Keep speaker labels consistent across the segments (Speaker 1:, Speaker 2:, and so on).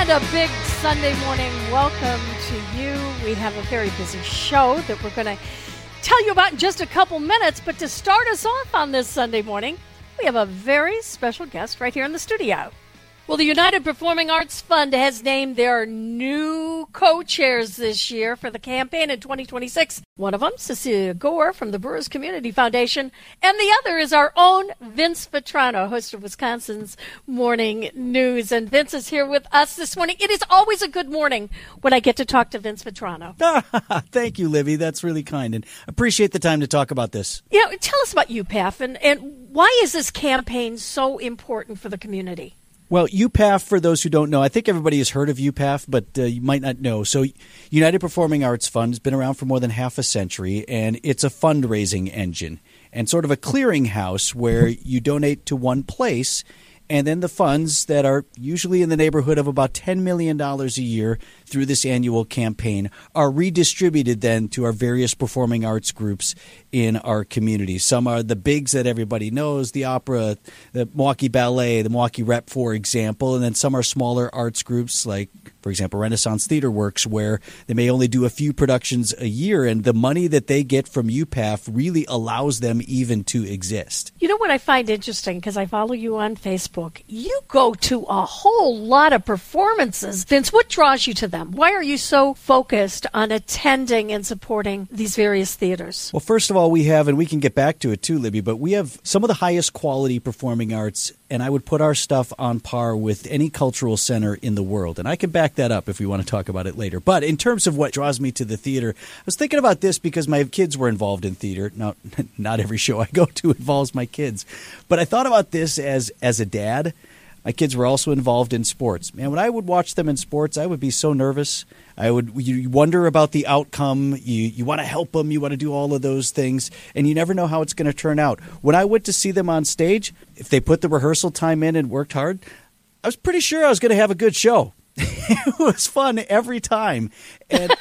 Speaker 1: And a big Sunday morning welcome to you. We have a very busy show that we're going to tell you about in just a couple minutes. But to start us off on this Sunday morning, we have a very special guest right here in the studio. Well, the United Performing Arts Fund has named their new co-chairs this year for the campaign in 2026. One of them, Cecilia Gore from the Brewers Community Foundation, and the other is our own Vince Vitrano, host of Wisconsin's Morning News. And Vince is here with us this morning. It is always a good morning when I get to talk to Vince Vitrano.
Speaker 2: Thank you, Livy. That's really kind, and appreciate the time to talk about this.
Speaker 1: You know, tell us about UPAF and why is this campaign so important for the community?
Speaker 2: Well, UPAF, for those who don't know, I think everybody has heard of UPAF, but you might not know. So United Performing Arts Fund has been around for more than half a century, and it's a fundraising engine and sort of a clearinghouse where you donate to one place, and then the funds that are usually in the neighborhood of about $10 million a year through this annual campaign are redistributed then to our various performing arts groups in our community. Some are the bigs that everybody knows, the opera, the Milwaukee Ballet, the Milwaukee Rep, for example, and then some are smaller arts groups like, for example, Renaissance Theater Works, where they may only do a few productions a year, and the money that they get from UPAF really allows them even to exist.
Speaker 1: You know what I find interesting, because I follow you on Facebook, you go to a whole lot of performances. Vince, what draws you to them? Why are you so focused on attending and supporting these various theaters?
Speaker 2: Well, first of all, we have, and we can get back to it too, Libby, but we have some of the highest quality performing arts, and I would put our stuff on par with any cultural center in the world. And I can back that up if we want to talk about it later. But in terms of what draws me to the theater, I was thinking about this because my kids were involved in theater. Now, not every show I go to involves my kids. But I thought about this as a dad. My kids were also involved in sports. Man, when I would watch them in sports, I would be so nervous. You wonder about the outcome. You want to help them. You want to do all of those things. And you never know how it's going to turn out. When I went to see them on stage, if they put the rehearsal time in and worked hard, I was pretty sure I was going to have a good show. It was fun every time. And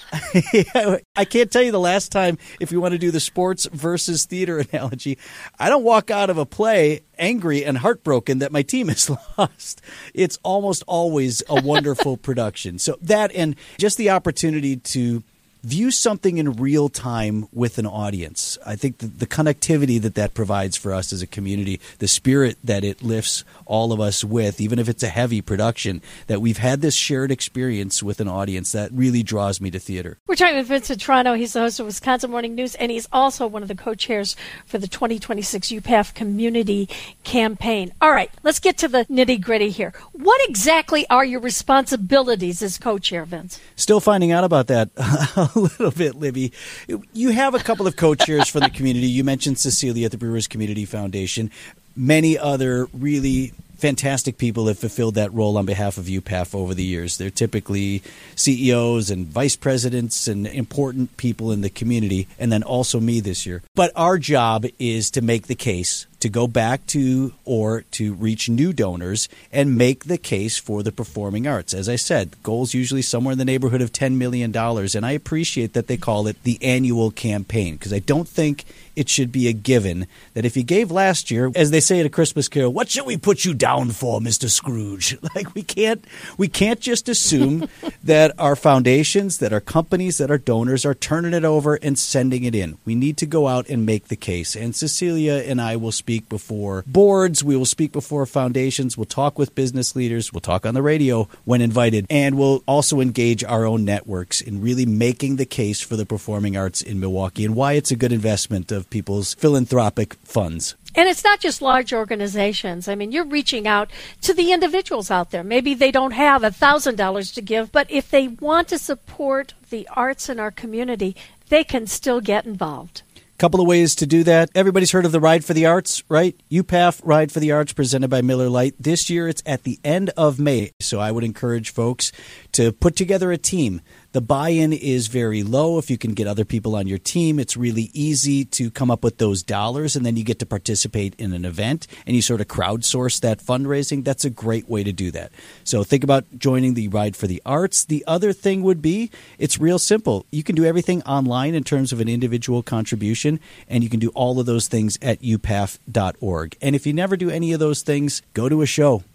Speaker 2: I can't tell you the last time, if you want to do the sports versus theater analogy, I don't walk out of a play angry and heartbroken that my team has lost. It's almost always a wonderful production. So that, and just the opportunity to view something in real time with an audience. I think the connectivity that provides for us as a community, the spirit that it lifts all of us with, even if it's a heavy production, that we've had this shared experience with an audience, that really draws me to theater.
Speaker 1: We're talking with Vince Vitrano. He's the host of Wisconsin Morning News, and he's also one of the co-chairs for the 2026 UPAF Community Campaign. All right, let's get to the nitty-gritty here. What exactly are your responsibilities as co-chair, Vince?
Speaker 2: Still finding out about that a little bit, Libby. You have a couple of co-chairs from the community. You mentioned Cecilia at the Brewers Community Foundation. Many other really fantastic people have fulfilled that role on behalf of UPAF over the years. They're typically CEOs and vice presidents and important people in the community, and then also me this year. But our job is to make the case to go back to or to reach new donors and make the case for the performing arts. As I said, the goal's usually somewhere in the neighborhood of $10 million, and I appreciate that they call it the annual campaign, because I don't think it should be a given that if you gave last year, as they say at A Christmas Carol, what should we put you down for, Mr. Scrooge? Like, we can't just assume that our foundations, that our companies, that our donors are turning it over and sending it in. We need to go out and make the case. And Cecilia and I will speak before boards, we will speak before foundations, we'll talk with business leaders, we'll talk on the radio when invited, and we'll also engage our own networks in really making the case for the performing arts in Milwaukee and why it's a good investment of people's philanthropic funds.
Speaker 1: And it's not just large organizations. I mean, you're reaching out to the individuals out there. Maybe they don't have $1,000 to give, but if they want to support the arts in our community, they can still get involved.
Speaker 2: Couple of ways to do that. Everybody's heard of the Ride for the Arts, right? UPAF Ride for the Arts presented by Miller Lite. This year it's at the end of May, so I would encourage folks to put together a team. The buy-in is very low. If you can get other people on your team, it's really easy to come up with those dollars, and then you get to participate in an event, and you sort of crowdsource that fundraising. That's a great way to do that. So think about joining the Ride for the Arts. The other thing would be, it's real simple. You can do everything online in terms of an individual contribution, and you can do all of those things at upaf.org. And if you never do any of those things, go to a show.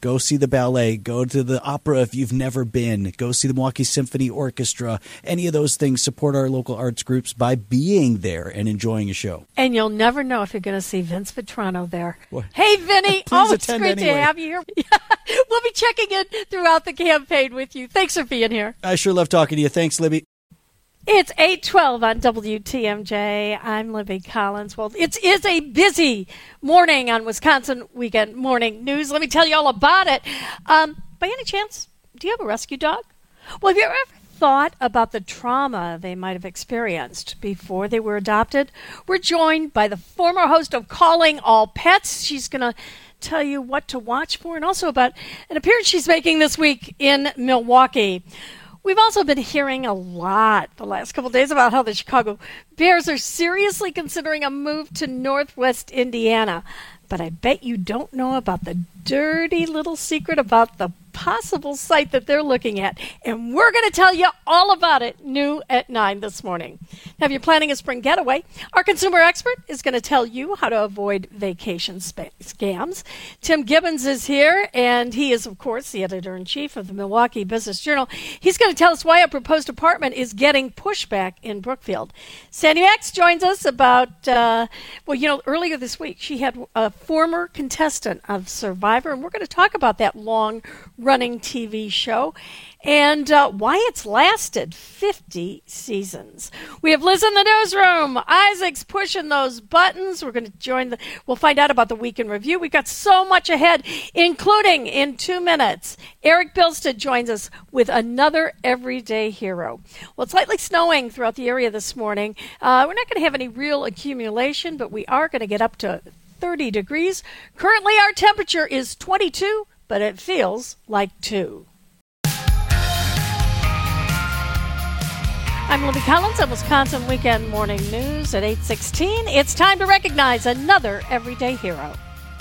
Speaker 2: Go see the ballet. Go to the opera if you've never been. Go see the Milwaukee Symphony Orchestra. Any of those things. Support our local arts groups by being there and enjoying a show.
Speaker 1: And you'll never know if you're going to see Vince Vitrano there.
Speaker 2: What?
Speaker 1: Hey, Vinny.
Speaker 2: Please
Speaker 1: It's great
Speaker 2: anyway.
Speaker 1: to have you here. We'll be checking in throughout the campaign with you. Thanks for being here.
Speaker 2: I sure love talking to you. Thanks, Libby.
Speaker 1: It's 8:12 on WTMJ. I'm Libby Collins. Well, it is a busy morning on Wisconsin Weekend Morning News. Let me tell you all about it. By any chance, do you have a rescue dog? Well, have you ever thought about the trauma they might have experienced before they were adopted? We're joined by the former host of Calling All Pets. She's going to tell you what to watch for and also about an appearance she's making this week in Milwaukee. We've also been hearing a lot the last couple of days about how the Chicago Bears are seriously considering a move to Northwest Indiana. But I bet you don't know about the dirty little secret about the possible site that they're looking at. And we're going to tell you all about it new at 9 this morning. Now, if you're planning a spring getaway, our consumer expert is going to tell you how to avoid vacation scams. Tim Gibbons is here, and he is, of course, the editor-in-chief of the Milwaukee Business Journal. He's going to tell us why a proposed apartment is getting pushback in Brookfield. Sandy Max joins us about, earlier this week, she had a former contestant of Survivor, and we're going to talk about that long-running TV show and why it's lasted 50 seasons. We have Liz in the newsroom. Isaac's pushing those buttons. We're going to we'll find out about the Week in Review. We've got so much ahead, including in 2 minutes. Eric Bilstead joins us with another everyday hero. Well, it's lightly snowing throughout the area this morning. We're not going to have any real accumulation, but we are going to get up to 30 degrees. Currently, our temperature is 22, but it feels like 2. I'm Libby Collins of Wisconsin Weekend Morning News at 8:16. It's time to recognize another everyday hero.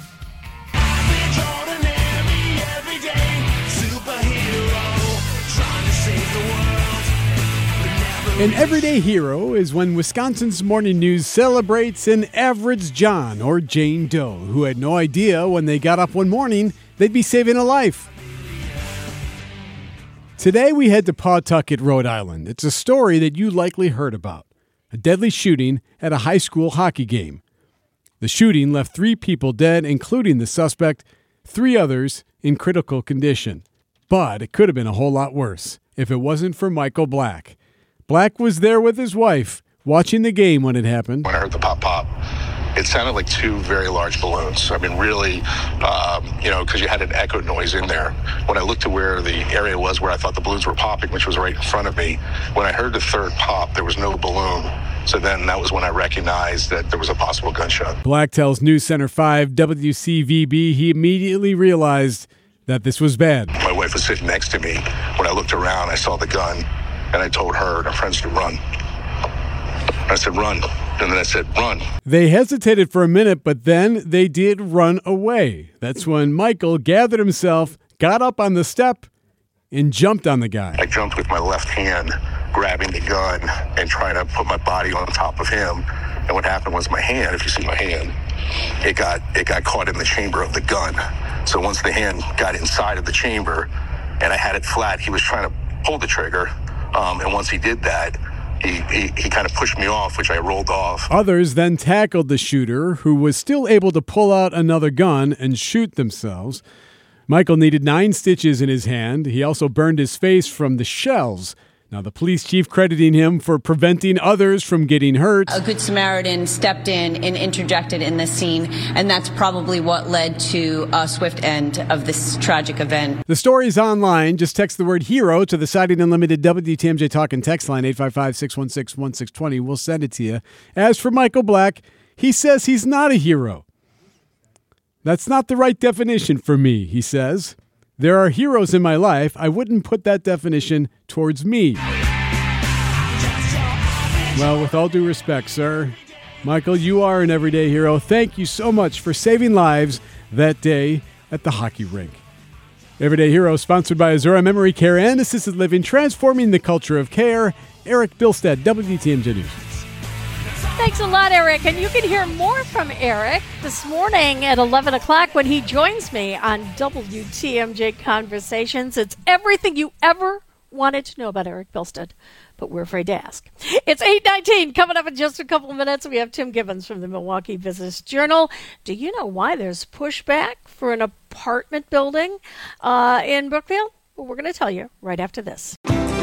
Speaker 3: An everyday hero is when Wisconsin's Morning News celebrates an average John or Jane Doe who had no idea when they got up one morning they'd be saving a life. Today we head to Pawtucket, Rhode Island. It's a story that you likely heard about. A deadly shooting at a high school hockey game. The shooting left 3 people dead, including the suspect, 3 others in critical condition. But it could have been a whole lot worse if it wasn't for Michael Black. Black was there with his wife, watching the game when it happened.
Speaker 4: When I heard the pop, it sounded like 2 very large balloons. I mean, really, because you had an echo noise in there. When I looked to where the area was where I thought the balloons were popping, which was right in front of me, when I heard the 3rd pop, there was no balloon. So then that was when I recognized that there was a possible gunshot.
Speaker 3: Black tells News Center 5 WCVB he immediately realized that this was bad.
Speaker 4: My wife was sitting next to me. When I looked around, I saw the gun, and I told her and her friends to run. I said, run. And then I said, run.
Speaker 3: They hesitated for a minute, but then they did run away. That's when Michael gathered himself, got up on the step, and jumped on the guy.
Speaker 4: I jumped with my left hand, grabbing the gun and trying to put my body on top of him. And what happened was my hand, if you see my hand, it got caught in the chamber of the gun. So once the hand got inside of the chamber and I had it flat, he was trying to pull the trigger. And once he did that, he kind of pushed me off, which I rolled off.
Speaker 3: Others then tackled the shooter, who was still able to pull out another gun and shoot themselves. Michael needed 9 stitches in his hand. He also burned his face from the shells. Now, the police chief crediting him for preventing others from getting hurt.
Speaker 5: A good Samaritan stepped in and interjected in this scene, and that's probably what led to a swift end of this tragic event.
Speaker 3: The story's online. Just text the word HERO to the Siding Unlimited WTMJ Talk and text line 855-616-1620. We'll send it to you. As for Michael Black, he says he's not a hero. That's not the right definition for me, he says. There are heroes in my life. I wouldn't put that definition towards me. Well, with all due respect, sir, Michael, you are an everyday hero. Thank you so much for saving lives that day at the hockey rink. Everyday Hero, sponsored by Azura Memory Care and Assisted Living, transforming the culture of care. Eric Bilstead, WTMJ News.
Speaker 1: Thanks a lot, Eric. And you can hear more from Eric this morning at 11 o'clock when he joins me on WTMJ Conversations. It's everything you ever wanted to know about Eric Bilstead, but we're afraid to ask. It's 8:19. Coming up in just a couple of minutes, we have Tim Gibbons from the Milwaukee Business Journal. Do you know why there's pushback for an apartment building in Brookfield? Well, we're going to tell you right after this.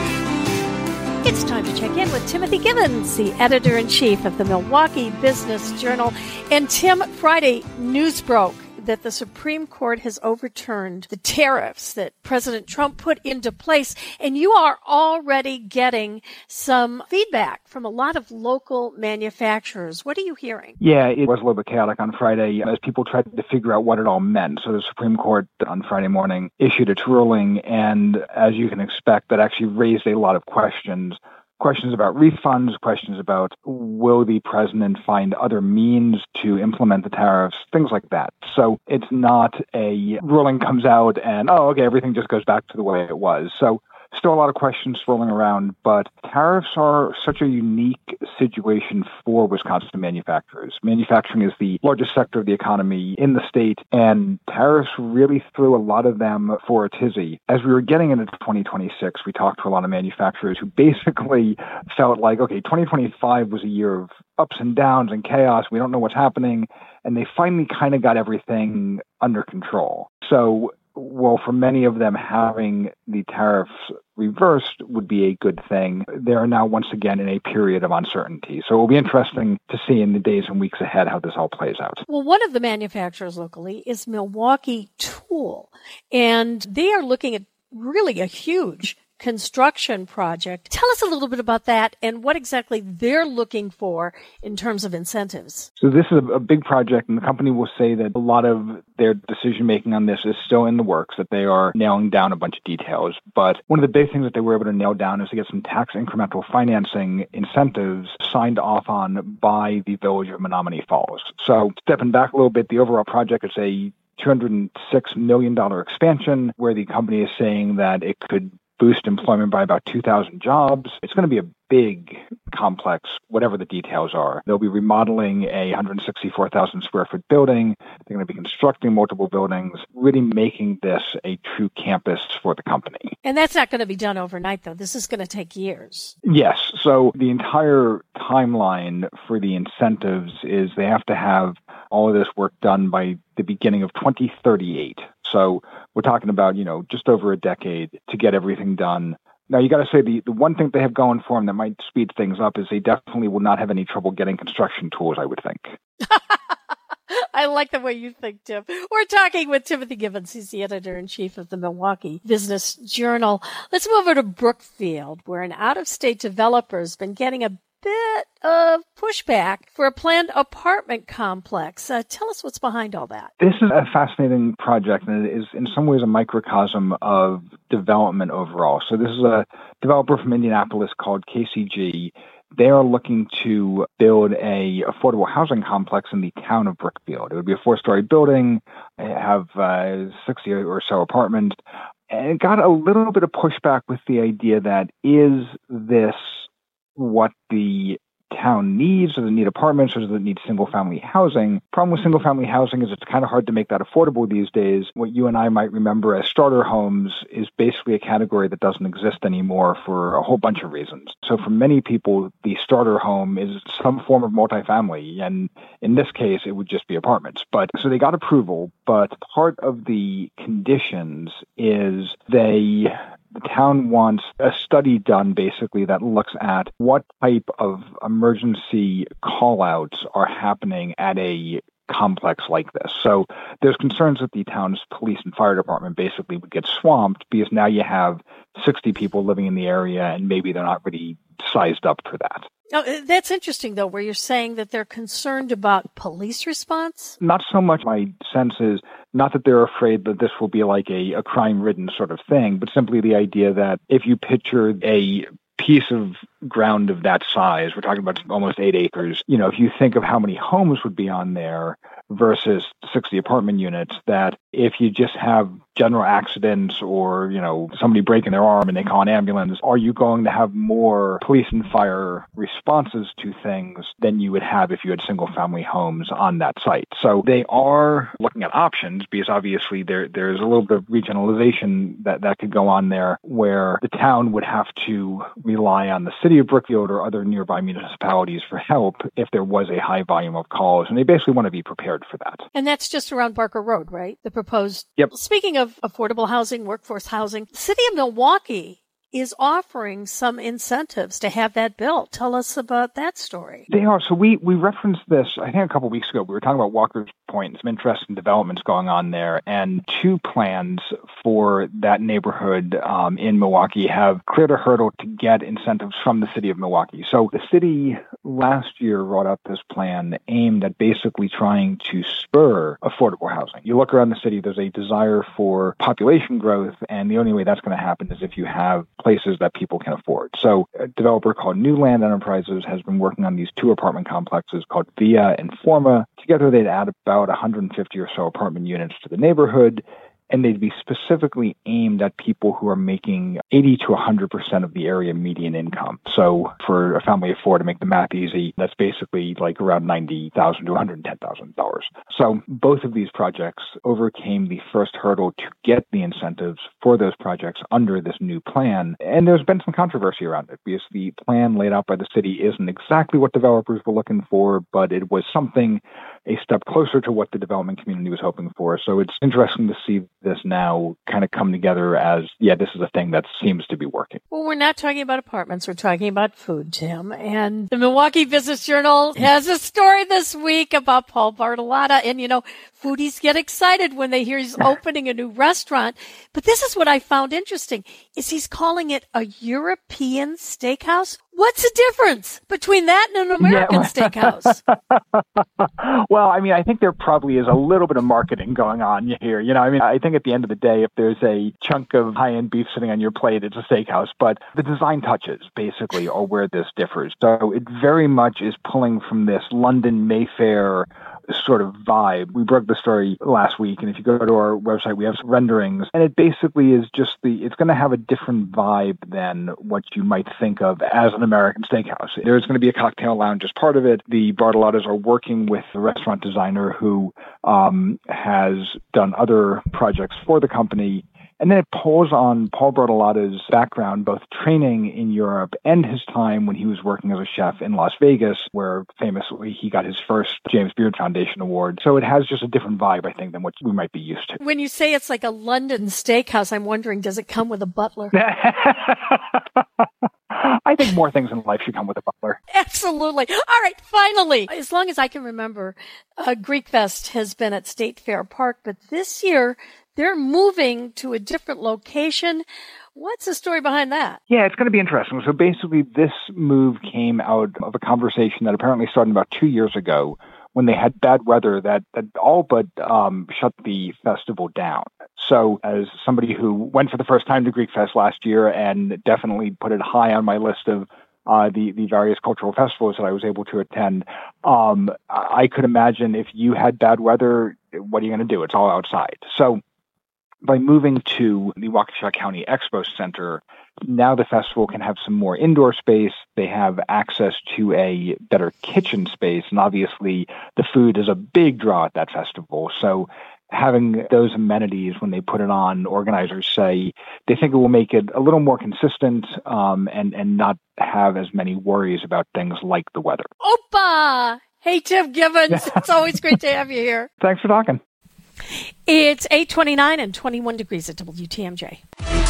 Speaker 1: It's time to check in with Timothy Gibbons, the editor-in-chief of the Milwaukee Business Journal. And Tim, Friday, news broke that the Supreme Court has overturned the tariffs that President Trump put into place, and you are already getting some feedback from a lot of local manufacturers. What are you hearing?
Speaker 6: Yeah, it was a little bit chaotic on Friday as people tried to figure out what it all meant. So the Supreme Court on Friday morning issued its ruling, and as you can expect, that actually raised a lot of questions. Questions about refunds, questions about will the president find other means to implement the tariffs, things like that. So it's not a ruling comes out and, everything just goes back to the way it was. So still a lot of questions swirling around, but tariffs are such a unique situation for Wisconsin manufacturers. Manufacturing is the largest sector of the economy in the state, and tariffs really threw a lot of them for a tizzy. As we were getting into 2026, we talked to a lot of manufacturers who basically felt like, 2025 was a year of ups and downs and chaos. We don't know what's happening. And they finally kind of got everything under control. So, for many of them, having the tariffs reversed would be a good thing. They are now once again in a period of uncertainty. So it will be interesting to see in the days and weeks ahead how this all plays out.
Speaker 1: Well, one of the manufacturers locally is Milwaukee Tool, and they are looking at really a huge construction project. Tell us a little bit about that and what exactly they're looking for in terms of incentives.
Speaker 6: So this is a big project, and the company will say that a lot of their decision-making on this is still in the works, that they are nailing down a bunch of details. But one of the big things that they were able to nail down is to get some tax incremental financing incentives signed off on by the village of Menominee Falls. So stepping back a little bit, the overall project is a $206 million expansion where the company is saying that it could boost employment by about 2,000 jobs. It's going to be a big complex, whatever the details are. They'll be remodeling a 164,000 square foot building. They're going to be constructing multiple buildings, really making this a true campus for the company.
Speaker 1: And that's not going to be done overnight, though. This is going to take years.
Speaker 6: Yes. So the entire timeline for the incentives is they have to have all of this work done by the beginning of 2038. So we're talking about, just over a decade to get everything done. Now, you got to say the one thing they have going for them that might speed things up is they definitely will not have any trouble getting construction tools, I would think.
Speaker 1: I like the way you think, Tim. We're talking with Timothy Gibbons. He's the editor-in-chief of the Milwaukee Business Journal. Let's move over to Brookfield, where an out-of-state developer has been getting a bit of pushback for a planned apartment complex. Tell us what's behind all that.
Speaker 6: This is a fascinating project, and it is in some ways a microcosm of development overall. So this is a developer from Indianapolis called KCG. They are looking to build a affordable housing complex in the town of Brookfield. It would be a 4-story building, have 60 or so apartments, and it got a little bit of pushback with the idea that is this what the town needs? Does it need apartments or does it need single-family housing? Problem with single-family housing is it's kind of hard to make that affordable these days. What you and I might remember as starter homes is basically a category that doesn't exist anymore for a whole bunch of reasons. So for many people, the starter home is some form of multifamily, and in this case, it would just be apartments. But so they got approval, but part of the conditions is the town wants a study done basically that looks at what type of emergency call-outs are happening at a complex like this. So there's concerns that the town's police and fire department basically would get swamped because now you have 60 people living in the area and maybe they're not really sized up for that.
Speaker 1: Oh, that's interesting, though, where you're saying that they're concerned about police response?
Speaker 6: Not so much. My sense is not that they're afraid that this will be like a crime-ridden sort of thing, but simply the idea that if you picture a piece of ground of that size, we're talking about almost 8 acres, if you think of how many homes would be on there versus 60 apartment units, that if you just have general accidents or, somebody breaking their arm and they call an ambulance, are you going to have more police and fire responses to things than you would have if you had single-family homes on that site? So they are looking at options because obviously there's a little bit of regionalization that could go on there where the town would have to rely on the city of Brookfield or other nearby municipalities for help if there was a high volume of calls. And they basically want to be prepared for that.
Speaker 1: And that's just around Barker Road, right? The proposed.
Speaker 6: Yep.
Speaker 1: Speaking of affordable housing, workforce housing, the city of Milwaukee is offering some incentives to have that built. Tell us about that story.
Speaker 6: They are. So we referenced this, I think, a couple of weeks ago. We were talking about Walker's Point, some interesting developments going on there, and two plans for that neighborhood in Milwaukee have cleared a hurdle to get incentives from the city of Milwaukee. So the city last year brought up this plan aimed at basically trying to spur affordable housing. You look around the city, there's a desire for population growth, and the only way that's going to happen is if you have places that people can afford. So a developer called New Land Enterprises has been working on these two apartment complexes called Via and Forma. Together, they'd add about 150 or so apartment units to the neighborhood, and they'd be specifically aimed at people who are making 80 to 100% of the area median income. So for a family of four, to make the math easy, that's basically like around $90,000 to $110,000. So both of these projects overcame the first hurdle to get the incentives for those projects under this new plan. And there's been some controversy around it because the plan laid out by the city isn't exactly what developers were looking for, but it was something a step closer to what the development community was hoping for. So it's interesting to see this now kind of come together as, this is a thing that seems to be working.
Speaker 1: Well, we're not talking about apartments. We're talking about food, Tim. And the Milwaukee Business Journal has a story this week about Paul Bartolotta. And, foodies get excited when they hear he's opening a new restaurant. But this is what I found interesting, is he's calling it a European steakhouse. What's the difference between that and an American steakhouse?
Speaker 6: Well, I think there probably is a little bit of marketing going on here. I think at the end of the day, if there's a chunk of high-end beef sitting on your plate, it's a steakhouse. But the design touches, basically, are where this differs. So it very much is pulling from this London Mayfair sort of vibe. We broke the story last week, and if you go to our website, we have some renderings, and it basically is just it's going to have a different vibe than what you might think of as an American steakhouse. There's going to be a cocktail lounge as part of it. The Bartolottas are working with a restaurant designer who has done other projects for the company. And then it pulls on Paul Bartolotta's background, both training in Europe and his time when he was working as a chef in Las Vegas, where famously he got his first James Beard Foundation award. So it has just a different vibe, I think, than what we might be used to.
Speaker 1: When you say it's like a London steakhouse, I'm wondering, does it come with a butler?
Speaker 6: I think more things in life should come with a butler.
Speaker 1: Absolutely. All right, finally, as long as I can remember, Greek Fest has been at State Fair Park, but this year they're moving to a different location. What's the story behind that?
Speaker 6: Yeah, it's going to be interesting. So basically, this move came out of a conversation that apparently started about 2 years ago when they had bad weather that all but shut the festival down. So as somebody who went for the first time to Greek Fest last year and definitely put it high on my list of the various cultural festivals that I was able to attend, I could imagine if you had bad weather, what are you going to do? It's all outside. So by moving to the Waukesha County Expo Center, now the festival can have some more indoor space. They have access to a better kitchen space. And obviously, the food is a big draw at that festival. So having those amenities when they put it on, organizers say they think it will make it a little more consistent and not have as many worries about things like the weather.
Speaker 1: Opa! Hey, Tim Gibbons. It's always great to have you here.
Speaker 6: Thanks for talking.
Speaker 1: It's 8:29 and 21 degrees at WTMJ.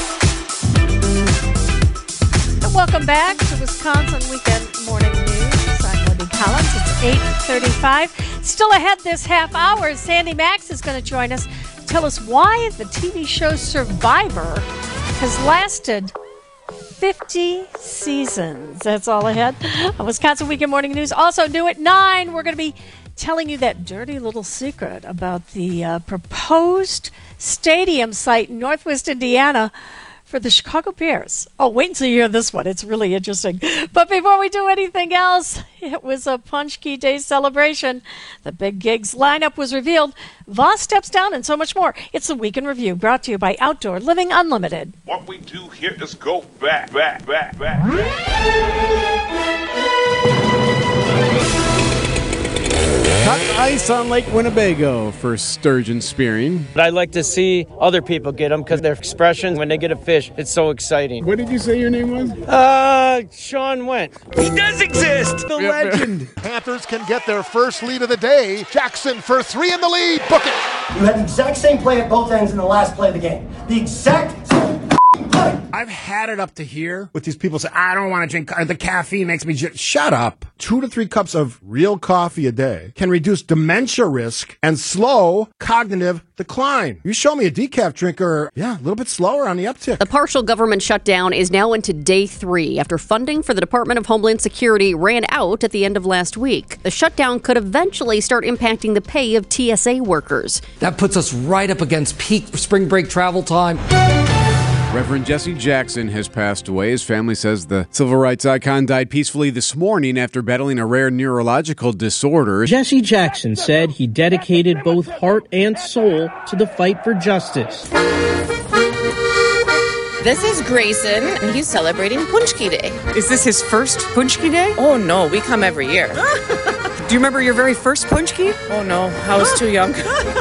Speaker 1: And welcome back to Wisconsin Weekend Morning News. I'm Libby Collins. It's 8:35. Still ahead this half hour, Sandy Max is going to join us to tell us why the TV show Survivor has lasted 50 seasons. That's all ahead on Wisconsin Weekend Morning News. Also new at 9, we're going to be telling you that dirty little secret about the proposed stadium site in Northwest Indiana for the Chicago Bears. Oh, wait until you hear this one. It's really interesting. But before we do anything else, it was a Punchki Day celebration. The Big Gigs lineup was revealed. Voss steps down and so much more. It's the Week in Review, brought to you by Outdoor Living Unlimited.
Speaker 7: What we do here is go back.
Speaker 3: Cut ice on Lake Winnebago for sturgeon spearing.
Speaker 8: But I like to see other people get them because their expression when they get a fish, it's so exciting.
Speaker 3: What did you say your name was?
Speaker 8: Sean Went. He does exist. The legend.
Speaker 9: Panthers can get their first lead of the day. Jackson for 3 in the lead. Book it.
Speaker 10: You had the exact same play at both ends in the last play of the game. The exact same play.
Speaker 11: I've had it up to here with these people say, I don't want to drink, the caffeine makes me shut up. 2 to 3 cups of real coffee a day can reduce dementia risk and slow cognitive decline. You show me a decaf drinker, a little bit slower on the uptick.
Speaker 12: The partial government shutdown is now into day 3 after funding for the Department of Homeland Security ran out at the end of last week. The shutdown could eventually start impacting the pay of TSA workers.
Speaker 13: That puts us right up against peak spring break travel time.
Speaker 3: Reverend Jesse Jackson has passed away. His family says the civil rights icon died peacefully this morning after battling a rare neurological disorder.
Speaker 14: Jesse Jackson said he dedicated both heart and soul to the fight for justice.
Speaker 15: This is Grayson, and he's celebrating Punchki Day.
Speaker 16: Is this his first Punchki Day?
Speaker 15: Oh, no, we come every year.
Speaker 16: Do you remember your very first Punchki?
Speaker 15: Oh, no, I was too young.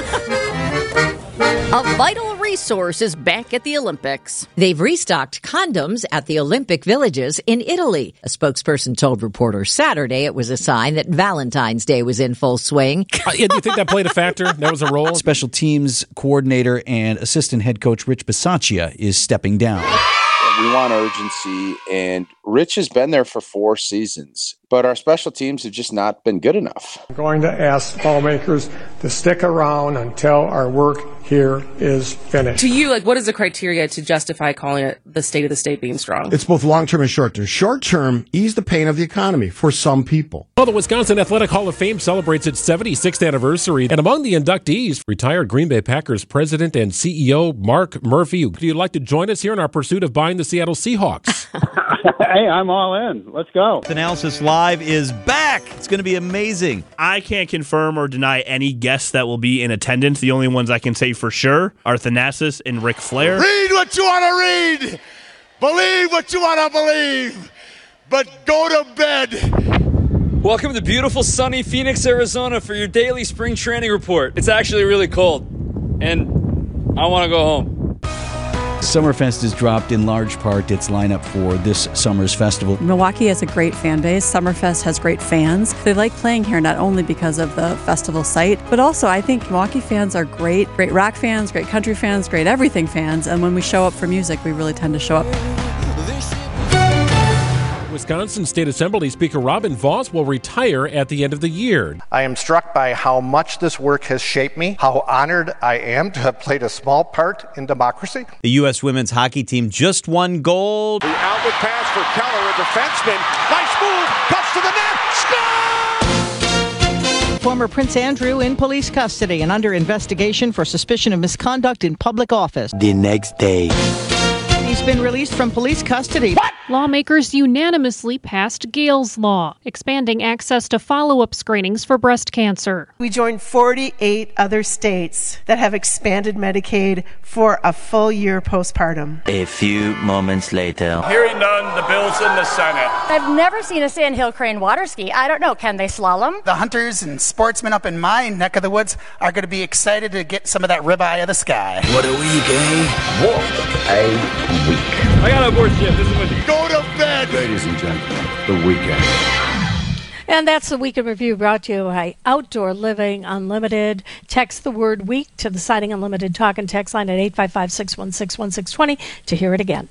Speaker 12: A vital resource is back at the Olympics.
Speaker 17: They've restocked condoms at the Olympic villages in Italy. A spokesperson told reporters Saturday it was a sign that Valentine's Day was in full swing.
Speaker 18: Do you think that played a factor? That was a role?
Speaker 2: Special teams coordinator and assistant head coach Rich Bisaccia is stepping down.
Speaker 19: We want urgency, and Rich has been there for 4 seasons, but our special teams have just not been good enough.
Speaker 20: I'm going to ask ballmakers to stick around until our work here is finished.
Speaker 15: To you, what is the criteria to justify calling it the state of the state being strong?
Speaker 11: It's both long-term and short-term. Short-term, ease the pain of the economy for some people.
Speaker 18: Well, the Wisconsin Athletic Hall of Fame celebrates its 76th anniversary, and among the inductees, retired Green Bay Packers president and CEO Mark Murphy. Would you like to join us here in our pursuit of buying the Seattle Seahawks?
Speaker 21: Hey, I'm all in. Let's go.
Speaker 22: Analysis Live is back. It's going to be amazing.
Speaker 23: I can't confirm or deny any guests that will be in attendance. The only ones I can say for sure are Thanasis and Ric Flair.
Speaker 9: Read what you want to read. Believe what you want to believe. But go to bed.
Speaker 24: Welcome to beautiful, sunny Phoenix, Arizona for your daily spring training report. It's actually really cold, and I want to go home.
Speaker 2: Summerfest has dropped in large part its lineup for this summer's festival.
Speaker 25: Milwaukee has a great fan base. Summerfest has great fans. They like playing here not only because of the festival site, but also I think Milwaukee fans are great rock fans, great country fans, great everything fans. And when we show up for music, we really tend to show up.
Speaker 18: Wisconsin State Assembly Speaker Robin Vos will retire at the end of the year.
Speaker 26: I am struck by how much this work has shaped me, how honored I am to have played a small part in democracy.
Speaker 22: The U.S. women's hockey team just won gold.
Speaker 9: The outlet pass for Keller, a defenseman. Nice move, cuts to the net, score!
Speaker 27: Former Prince Andrew in police custody and under investigation for suspicion of misconduct in public office.
Speaker 28: The next day.
Speaker 27: He's been released from police custody. What?
Speaker 29: Lawmakers unanimously passed Gale's Law, expanding access to follow-up screenings for breast cancer.
Speaker 30: We joined 48 other states that have expanded Medicaid for a full year postpartum.
Speaker 28: A few moments later.
Speaker 7: Hearing none, the bill's in the Senate.
Speaker 31: I've never seen a sandhill crane water ski. I don't know. Can they slalom?
Speaker 32: The hunters and sportsmen up in my neck of the woods are going to be excited to get some of that ribeye of the sky.
Speaker 28: What a week, eh? What a week.
Speaker 24: I got a board ship. This is with you.
Speaker 9: Go to bed.
Speaker 28: Ladies and gentlemen, the weekend.
Speaker 1: And that's the Week in Review brought to you by Outdoor Living Unlimited. Text the word week to the Siding Unlimited talk and text line at 855-616-1620 to hear it again.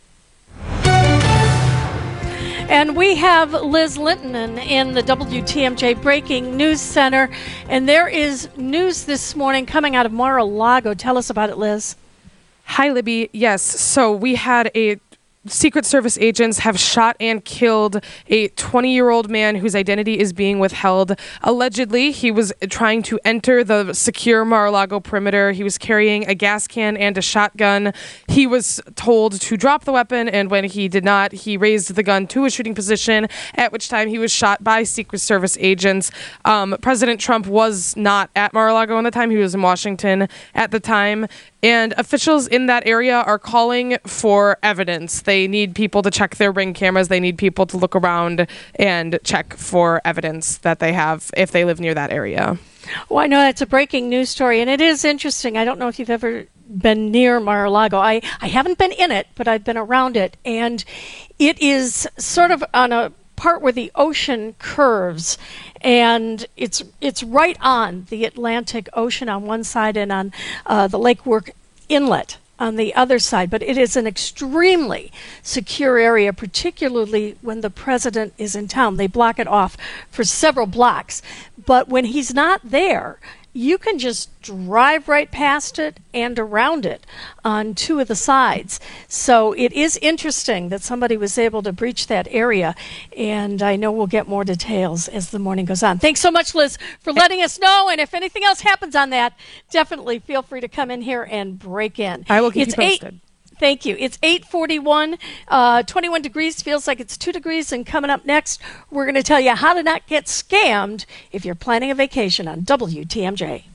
Speaker 1: And we have Liz Linton in the WTMJ Breaking News Center. And there is news this morning coming out of Mar-a-Lago. Tell us about it, Liz.
Speaker 33: Hi, Libby. Yes, so we had a
Speaker 15: Secret Service agents have shot and killed a 20-year-old man whose identity is being withheld. Allegedly, he was trying to enter the secure Mar-a-Lago perimeter. He was carrying a gas can and a shotgun. He was told to drop the weapon, and when he did not, he raised the gun to a shooting position, at which time he was shot by Secret Service agents. President Trump was not at Mar-a-Lago at the time. He was in Washington at the time. And officials in that area are calling for evidence. They need people to check their Ring cameras. They need people to look around and check for evidence that they have if they live near that area.
Speaker 1: Well, I know that's a breaking news story, and it is interesting. I don't know if you've ever been near Mar-a-Lago. I haven't been in it, but I've been around it. And it is sort of on a part where the ocean curves, and it's right on the Atlantic Ocean on one side and on the Lake Worth Inlet on the other side. But it is an extremely secure area, particularly when the president is in town. They block it off for several blocks. But when he's not there, you can just drive right past it and around it on two of the sides. So it is interesting that somebody was able to breach that area, and I know we'll get more details as the morning goes on. Thanks so much, Liz, for letting us know, and if anything else happens on that, definitely feel free to come in here and break in.
Speaker 15: I will keep you posted.
Speaker 1: Thank you. It's 8:41, 21 degrees, feels like it's 2 degrees, and coming up next, we're going to tell you how to not get scammed if you're planning a vacation on WTMJ.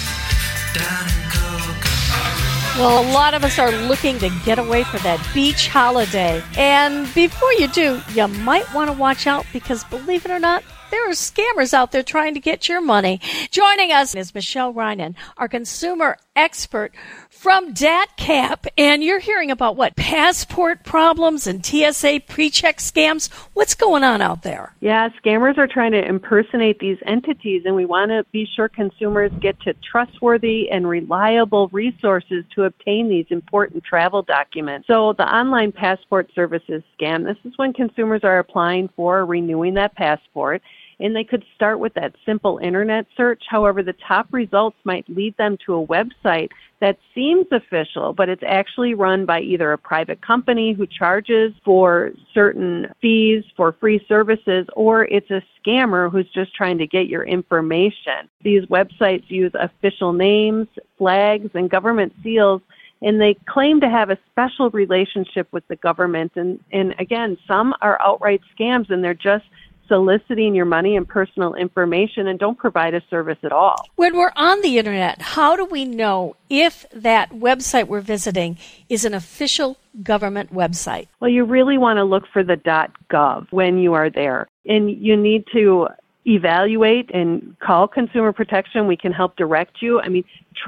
Speaker 1: Well, a lot of us are looking to get away for that beach holiday. And before you do, you might want to watch out because, believe it or not, there are scammers out there trying to get your money. Joining us is Michelle Reinen, our consumer expert from DATCAP. And you're hearing about what? Passport problems and TSA pre-check scams? What's going on out there?
Speaker 3: Yeah, scammers are trying to impersonate these entities, and we want to be sure consumers get to trustworthy and reliable resources to obtain these important travel documents. So the online passport services scam, this is when consumers are applying for or renewing that passport. And they could start with that simple internet search. However, the top results might lead them to a website that seems official, but it's actually run by either a private company who charges for certain fees for free services, or it's a scammer who's just trying to get your information. These websites use official names, flags, and government seals, and they claim to have a special relationship with the government. And again, some are outright scams, and they're just soliciting your money and personal information and don't provide a service at all.
Speaker 1: When we're on the internet, how do we know if that website we're visiting is an official government website?
Speaker 3: Well, you really want to look for the .gov when you are there. And you need to evaluate and call Consumer Protection. We can help direct you. I mean,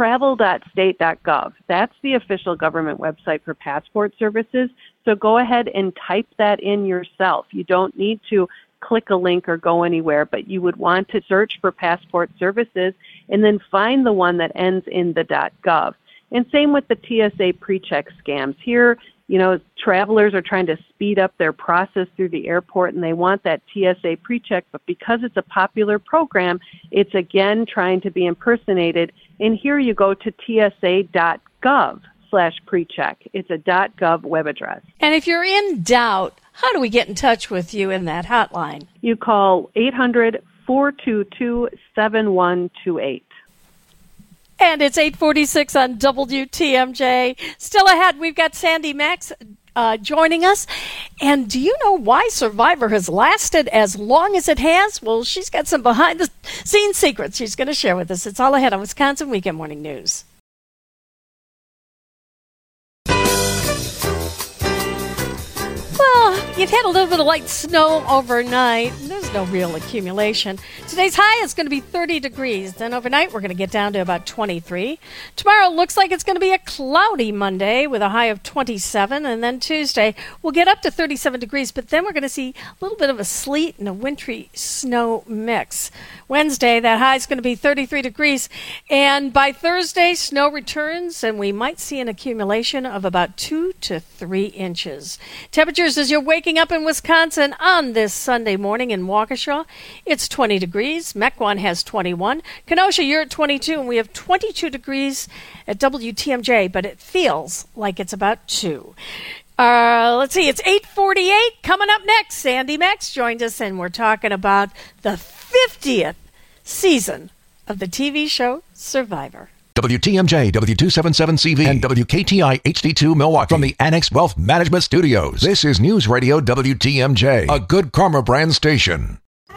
Speaker 3: travel.state.gov. That's the official government website for passport services. So go ahead and type that in yourself. You don't need to click a link or go anywhere, but you would want to search for passport services and then find the one that ends in the .gov. And same with the TSA pre-check scams. Here, travelers are trying to speed up their process through the airport and they want that TSA pre-check, but because it's a popular program, it's again trying to be impersonated. And here you go to tsa.gov/pre-check. It's a .gov web address.
Speaker 1: And if you're in doubt, how do we get in touch with you in that hotline?
Speaker 3: You call 800-422-7128.
Speaker 1: And it's 8:46 on WTMJ. Still ahead, we've got Sandy Max joining us. And do you know why Survivor has lasted as long as it has? Well, she's got some behind-the-scenes secrets she's going to share with us. It's all ahead on Wisconsin Weekend Morning News. Well, you've had a little bit of light snow overnight. There's no real accumulation. Today's high is going to be 30 degrees. Then overnight, we're going to get down to about 23. Tomorrow looks like it's going to be a cloudy Monday with a high of 27. And then Tuesday, we'll get up to 37 degrees. But then we're going to see a little bit of a sleet and a wintry snow mix. Wednesday, that high is going to be 33 degrees. And by Thursday, snow returns, and we might see an accumulation of about 2 to 3 inches. Temperatures as you're waking up in Wisconsin on this Sunday morning in Waukesha, it's 20 degrees. Mequon has 21. Kenosha, you're at 22, and we have 22 degrees at WTMJ, but it feels like it's about 2. Let's see, it's 8:48. Coming up next, Sandy Max joined us, and we're talking about the 50th season of the TV show Survivor.
Speaker 4: WTMJ, W277CV, and WKTI HD2 Milwaukee from the Annex Wealth Management Studios. This is News Radio WTMJ, a Good Karma brand station.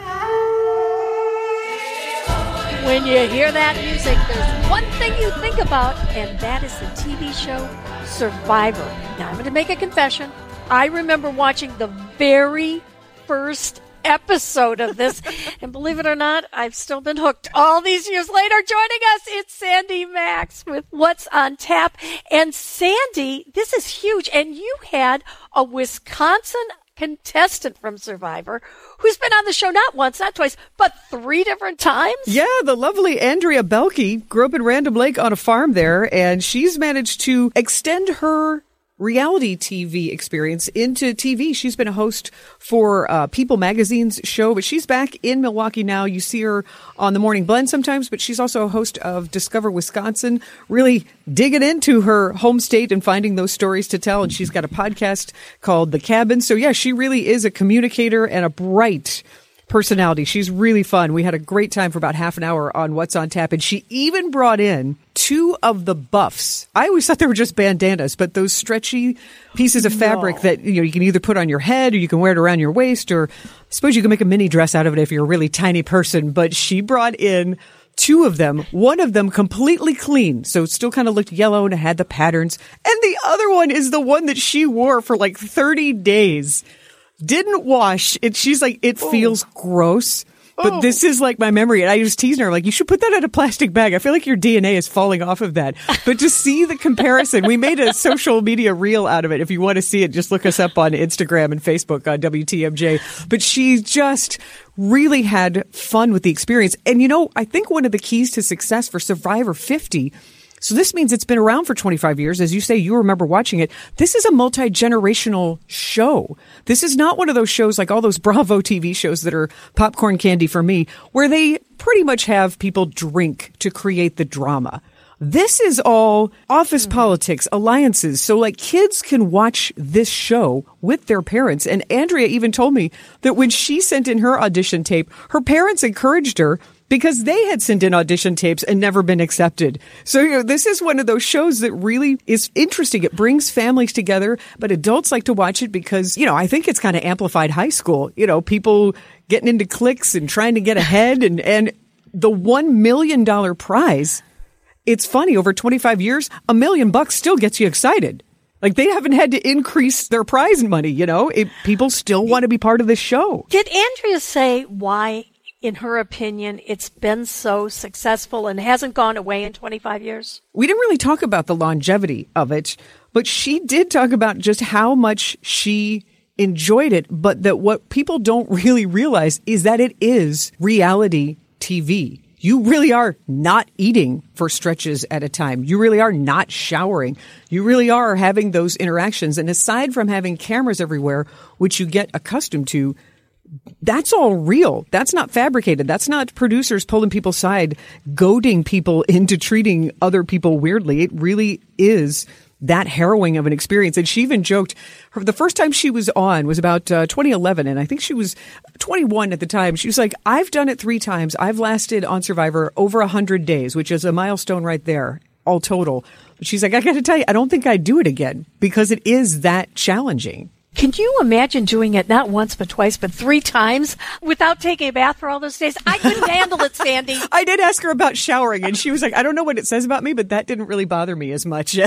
Speaker 1: When you hear that music, there's one thing you think about, and that is the TV show Survivor. Now, I'm going to make a confession. I remember watching the very first episode of this, and believe it or not, I've still been hooked all these years later. Joining us, it's Sandy Max with What's on Tap. And Sandy, this is huge, and you had a Wisconsin contestant from Survivor who's been on the show not once, not twice, but 3 different times.
Speaker 5: Yeah, the lovely Andrea Belke grew up in Random Lake on a farm there, and she's managed to extend her reality TV experience into TV. She's been a host for People Magazine's show, but she's back in Milwaukee now. You see her on the Morning Blend sometimes, but she's also a host of Discover Wisconsin, really digging into her home state and finding those stories to tell. And she's got a podcast called The Cabin. So yeah, she really is a communicator and a bright personality. She's really fun. We had a great time for about half an hour on What's on Tap, and she even brought in 2 of the buffs. I always thought they were just bandanas, but those stretchy pieces of fabric that you can either put on your head or you can wear it around your waist, or I suppose you can make a mini dress out of it if you're a really tiny person. But she brought in 2 of them, one of them completely clean, so it still kind of looked yellow and it had the patterns, and the other one is the one that she wore for like 30 days. Didn't wash it. She's like, it feels gross, but this is like my memory. And I just teased her, like, you should put that in a plastic bag. I feel like your DNA is falling off of that. But to see the comparison, we made a social media reel out of it. If you want to see it, just look us up on Instagram and Facebook on WTMJ. But she just really had fun with the experience. And I think one of the keys to success for Survivor 50, so this means it's been around for 25 years. As you say, you remember watching it. This is a multi-generational show. This is not one of those shows like all those Bravo TV shows that are popcorn candy for me, where they pretty much have people drink to create the drama. This is all office politics, alliances. So like kids can watch this show with their parents. And Andrea even told me that when she sent in her audition tape, her parents encouraged her because they had sent in audition tapes and never been accepted. So, this is one of those shows that really is interesting. It brings families together, but adults like to watch it because, I think it's kind of amplified high school. People getting into cliques and trying to get ahead and the $1 million prize. It's funny, over 25 years, $1 million still gets you excited. Like they haven't had to increase their prize money, people still want to be part of this show.
Speaker 1: Did Andrea say why, in her opinion, it's been so successful and hasn't gone away in 25 years?
Speaker 5: We didn't really talk about the longevity of it, but she did talk about just how much she enjoyed it, but that what people don't really realize is that it is reality TV. You really are not eating for stretches at a time. You really are not showering. You really are having those interactions. And aside from having cameras everywhere, which you get accustomed to, that's all real. That's not fabricated. That's not producers pulling people's side, goading people into treating other people weirdly. It really is that harrowing of an experience. And she even joked, the first time she was on was about 2011, and I think she was 21 at the time. She was like, I've done it 3 times. I've lasted on Survivor over 100 days, which is a milestone right there, all total. But she's like, I got to tell you, I don't think I'd do it again because it is that challenging.
Speaker 1: Can you imagine doing it not once, but twice, but 3 times without taking a bath for all those days? I couldn't handle it, Sandy.
Speaker 5: I did ask her about showering, and she was like, I don't know what it says about me, but that didn't really bother me as much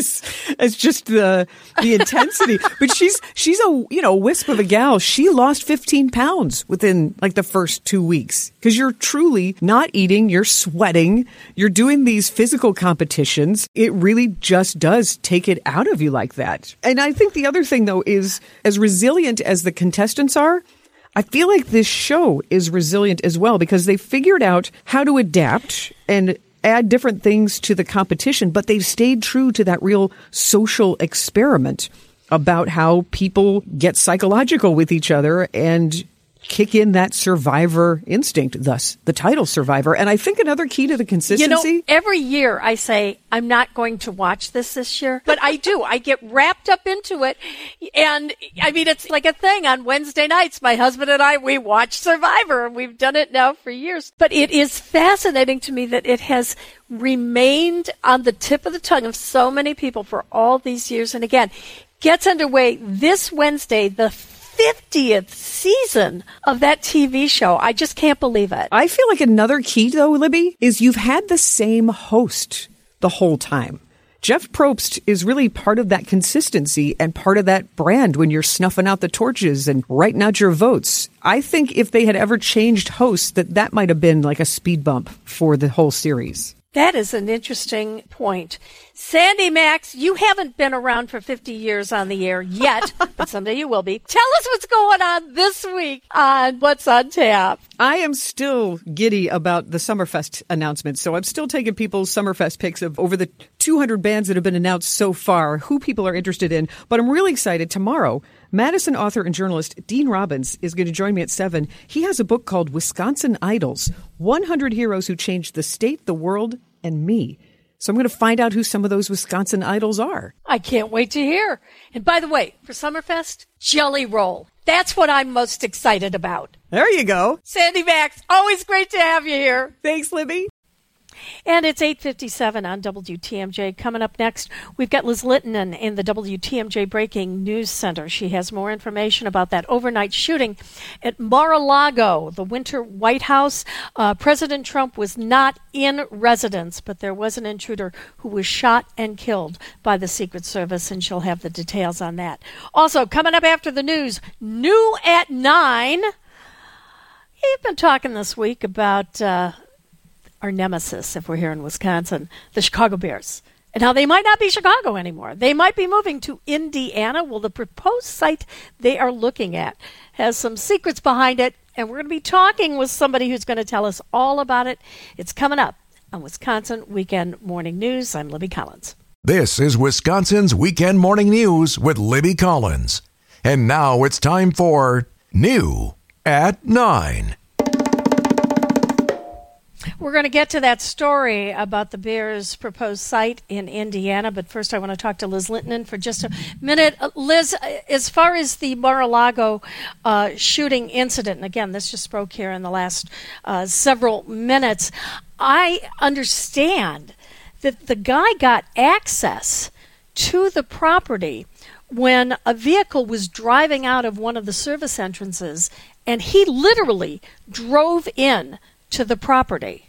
Speaker 5: as just the intensity. But she's a wisp of a gal. She lost 15 pounds within like the first 2 weeks because you're truly not eating. You're sweating. You're doing these physical competitions. It really just does take it out of you like that. And I think the other thing, though, is as resilient as the contestants are, I feel like this show is resilient as well because they figured out how to adapt and add different things to the competition, but they've stayed true to that real social experiment about how people get psychological with each other and kick in that survivor instinct, thus the title Survivor. And I think another key to the consistency.
Speaker 1: Every year I say, I'm not going to watch this year, but I do. I get wrapped up into it. And I mean, it's like a thing on Wednesday nights. My husband and I, we watch Survivor, and we've done it now for years. But it is fascinating to me that it has remained on the tip of the tongue of so many people for all these years. And again, gets underway this Wednesday, the 50th season of that TV show. I just can't believe it.
Speaker 5: I feel like another key, though, Libby, is you've had the same host the whole time. Jeff Probst is really part of that consistency and part of that brand when you're snuffing out the torches and writing out your votes. I think if they had ever changed hosts, that might have been like a speed bump for the whole series.
Speaker 1: That is an interesting point. Sandy Max, you haven't been around for 50 years on the air yet, but someday you will be. Tell us what's going on this week on What's on Tap.
Speaker 5: I am still giddy about the Summerfest announcement, so I'm still taking people's Summerfest picks of over the 200 bands that have been announced so far, who people are interested in. But I'm really excited. Tomorrow, Madison author and journalist Dean Robbins is going to join me at 7. He has a book called Wisconsin Idols, 100 Heroes Who Changed the State, the World, and Me. So I'm going to find out who some of those Wisconsin idols are.
Speaker 1: I can't wait to hear. And by the way, for Summerfest, Jelly Roll. That's what I'm most excited about.
Speaker 5: There you go.
Speaker 1: Sandy Max, always great to have you here.
Speaker 5: Thanks, Libby.
Speaker 1: And it's 8:57 on WTMJ. Coming up next, we've got Liz Littman in the WTMJ Breaking News Center. She has more information about that overnight shooting at Mar-a-Lago, the Winter White House. President Trump was not in residence, but there was an intruder who was shot and killed by the Secret Service, and she'll have the details on that. Also, coming up after the news, new at 9. You've been talking this week about our nemesis, if we're here in Wisconsin, the Chicago Bears. And how they might not be Chicago anymore. They might be moving to Indiana. Well, the proposed site they are looking at has some secrets behind it, and we're going to be talking with somebody who's going to tell us all about it. It's coming up on Wisconsin Weekend Morning News. I'm Libby Collins.
Speaker 4: This is Wisconsin's Weekend Morning News with Libby Collins. And now it's time for New at 9.
Speaker 1: We're going to get to that story about the Bears' proposed site in Indiana, but first I want to talk to Liz Littman for just a minute. Liz, as far as the Mar-a-Lago shooting incident, and again, this just broke here in the last several minutes, I understand that the guy got access to the property when a vehicle was driving out of one of the service entrances, and he literally drove in to the property.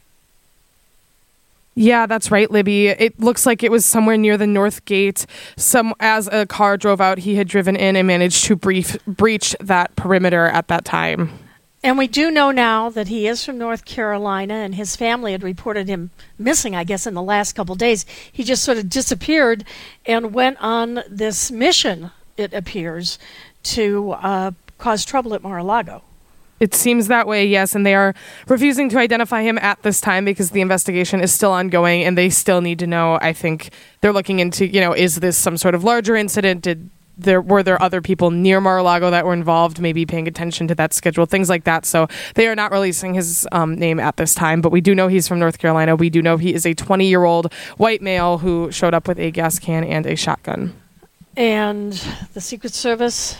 Speaker 15: Yeah, that's right, Libby. It looks like it was somewhere near the North Gate. As a car drove out, he had driven in and managed to breach that perimeter at that time.
Speaker 1: And we do know now that he is from North Carolina, and his family had reported him missing, I guess, in the last couple of days. He just sort of disappeared and went on this mission, it appears, to cause trouble at Mar-a-Lago.
Speaker 15: It seems that way, yes, and they are refusing to identify him at this time because the investigation is still ongoing, and they still need to know. I think they're looking into, is this some sort of larger incident? Were there other people near Mar-a-Lago that were involved, maybe paying attention to that schedule, things like that. So they are not releasing his name at this time, but we do know he's from North Carolina. We do know he is a 20-year-old white male who showed up with a gas can and a shotgun.
Speaker 1: And the Secret Service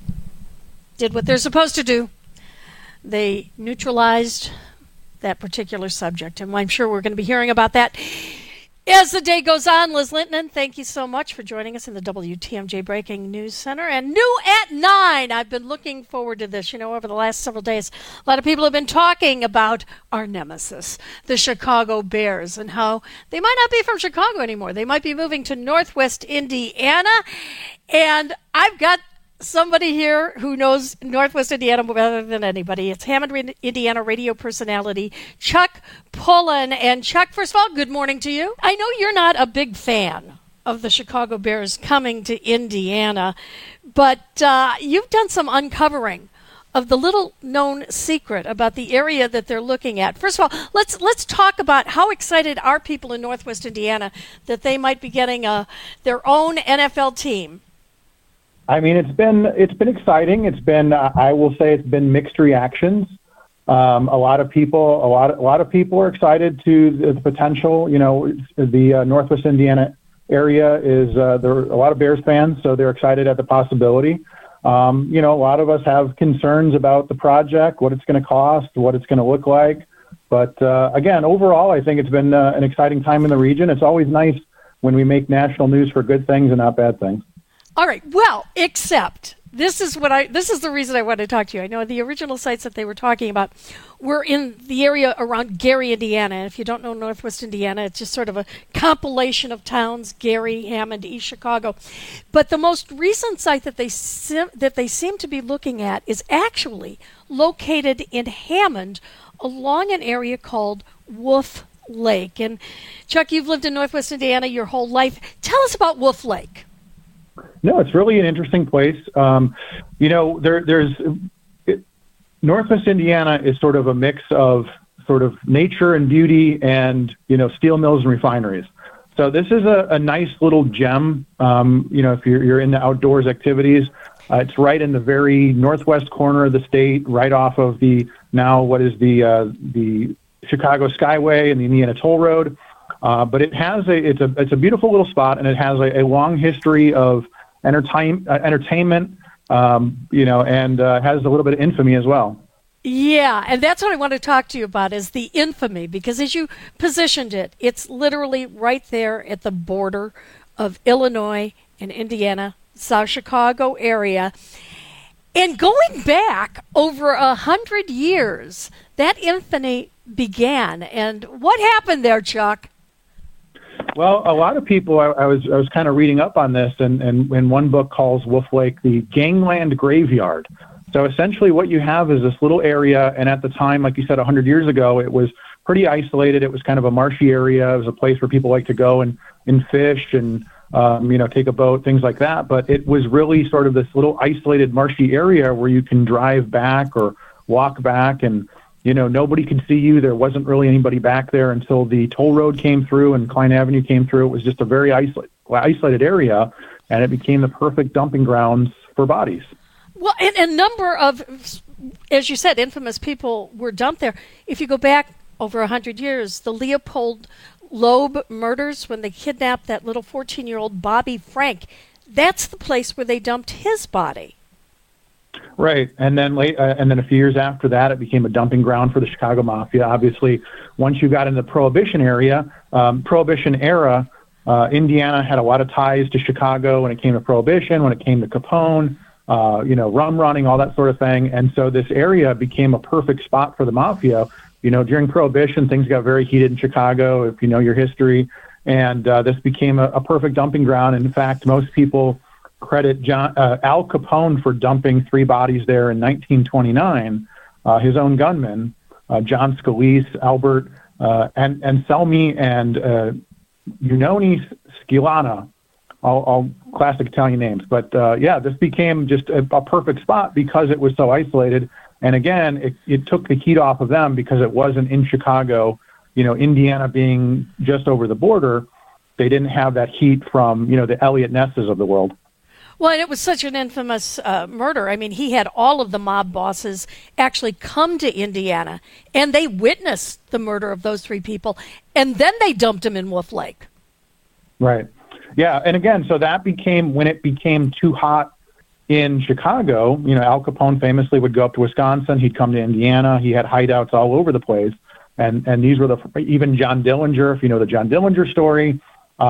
Speaker 1: did what they're supposed to do. They neutralized that particular subject, and I'm sure we're going to be hearing about that as the day goes on. Liz Littman, thank you so much for joining us in the WTMJ Breaking News Center. And new at 9, I've been looking forward to this. Over the last several days, a lot of people have been talking about our nemesis, the Chicago Bears, and how they might not be from Chicago anymore. They might be moving to Northwest Indiana, and I've got somebody here who knows Northwest Indiana better than anybody. It's Hammond, Indiana radio personality Chuck Pullen. And Chuck, first of all, good morning to you. I know you're not a big fan of the Chicago Bears coming to Indiana, but you've done some uncovering of the little-known secret about the area that they're looking at. First of all, let's talk about how excited are people in Northwest Indiana that they might be getting their own NFL team.
Speaker 6: I mean, it's been exciting. It's been, I will say, it's been mixed reactions. A lot of people are excited to the potential. You know, the Northwest Indiana area is there are a lot of Bears fans, so they're excited at the possibility. You know, a lot of us have concerns about the project, what it's going to cost, what it's going to look like. But again, overall, I think it's been an exciting time in the region. It's always nice when we make national news for good things and not bad things.
Speaker 1: All right. Well, except this is the reason I wanted to talk to you. I know the original sites that they were talking about were in the area around Gary, Indiana. And if you don't know Northwest Indiana, it's just sort of a compilation of towns: Gary, Hammond, East Chicago. But the most recent site that they seem to be looking at is actually located in Hammond, along an area called Wolf Lake. And Chuck, you've lived in Northwest Indiana your whole life. Tell us about Wolf Lake.
Speaker 6: No, it's really an interesting place. You know, Northwest Indiana is sort of a mix of sort of nature and beauty and, you know, steel mills and refineries. So this is a nice little gem. You know, if you're into outdoors activities, it's right in the very northwest corner of the state, right off of the Chicago Skyway and the Indiana Toll Road. But it's a beautiful little spot, and it has a long history of entertainment, you know, and has a little bit of infamy as well.
Speaker 1: Yeah, and that's what I want to talk to you about is the infamy, because as you positioned it, it's literally right there at the border of Illinois and Indiana, South Chicago area. And going back over 100 years, that infamy began. And what happened there, Chuck?
Speaker 6: Well, a lot of people, I was kind of reading up on this, and one book calls Wolf Lake the Gangland Graveyard. So essentially what you have is this little area, and at the time, like you said, 100 years ago, it was pretty isolated. It was kind of a marshy area. It was a place where people like to go and fish and, you know, take a boat, things like that. But it was really sort of this little isolated marshy area where you can drive back or walk back, and you know, nobody could see you. There wasn't really anybody back there until the toll road came through and Klein Avenue came through. It was just a very isolated area, and it became the perfect dumping grounds for bodies.
Speaker 1: Well, and a number of, as you said, infamous people were dumped there. If you go back over 100 years, the Leopold Loeb murders, when they kidnapped that little 14-year-old Bobby Frank, that's the place where they dumped his body.
Speaker 6: Right, and then a few years after that, it became a dumping ground for the Chicago Mafia. Obviously, once you got in the Prohibition era, Indiana had a lot of ties to Chicago when it came to Prohibition, when it came to Capone, you know, rum running, all that sort of thing. And so this area became a perfect spot for the Mafia. You know, during Prohibition, things got very heated in Chicago, if you know your history, and this became a perfect dumping ground. And in fact, most people credit Al Capone for dumping 3 bodies there in 1929. His own gunmen, John Scalise, Albert Anselmi, and Unoni Scilana, all classic Italian names. But yeah, this became just a perfect spot because it was so isolated. And again, it took the heat off of them because it wasn't in Chicago. You know, Indiana being just over the border, they didn't have that heat from, you know, the Elliot Nesses of the world.
Speaker 1: Well, and it was such an infamous murder. I mean, he had all of the mob bosses actually come to Indiana, and they witnessed the murder of those 3 people, and then they dumped him in Wolf Lake.
Speaker 6: Right. Yeah, and again, so that became, when it became too hot in Chicago, you know, Al Capone famously would go up to Wisconsin, he'd come to Indiana, he had hideouts all over the place, and these were even John Dillinger, if you know the John Dillinger story,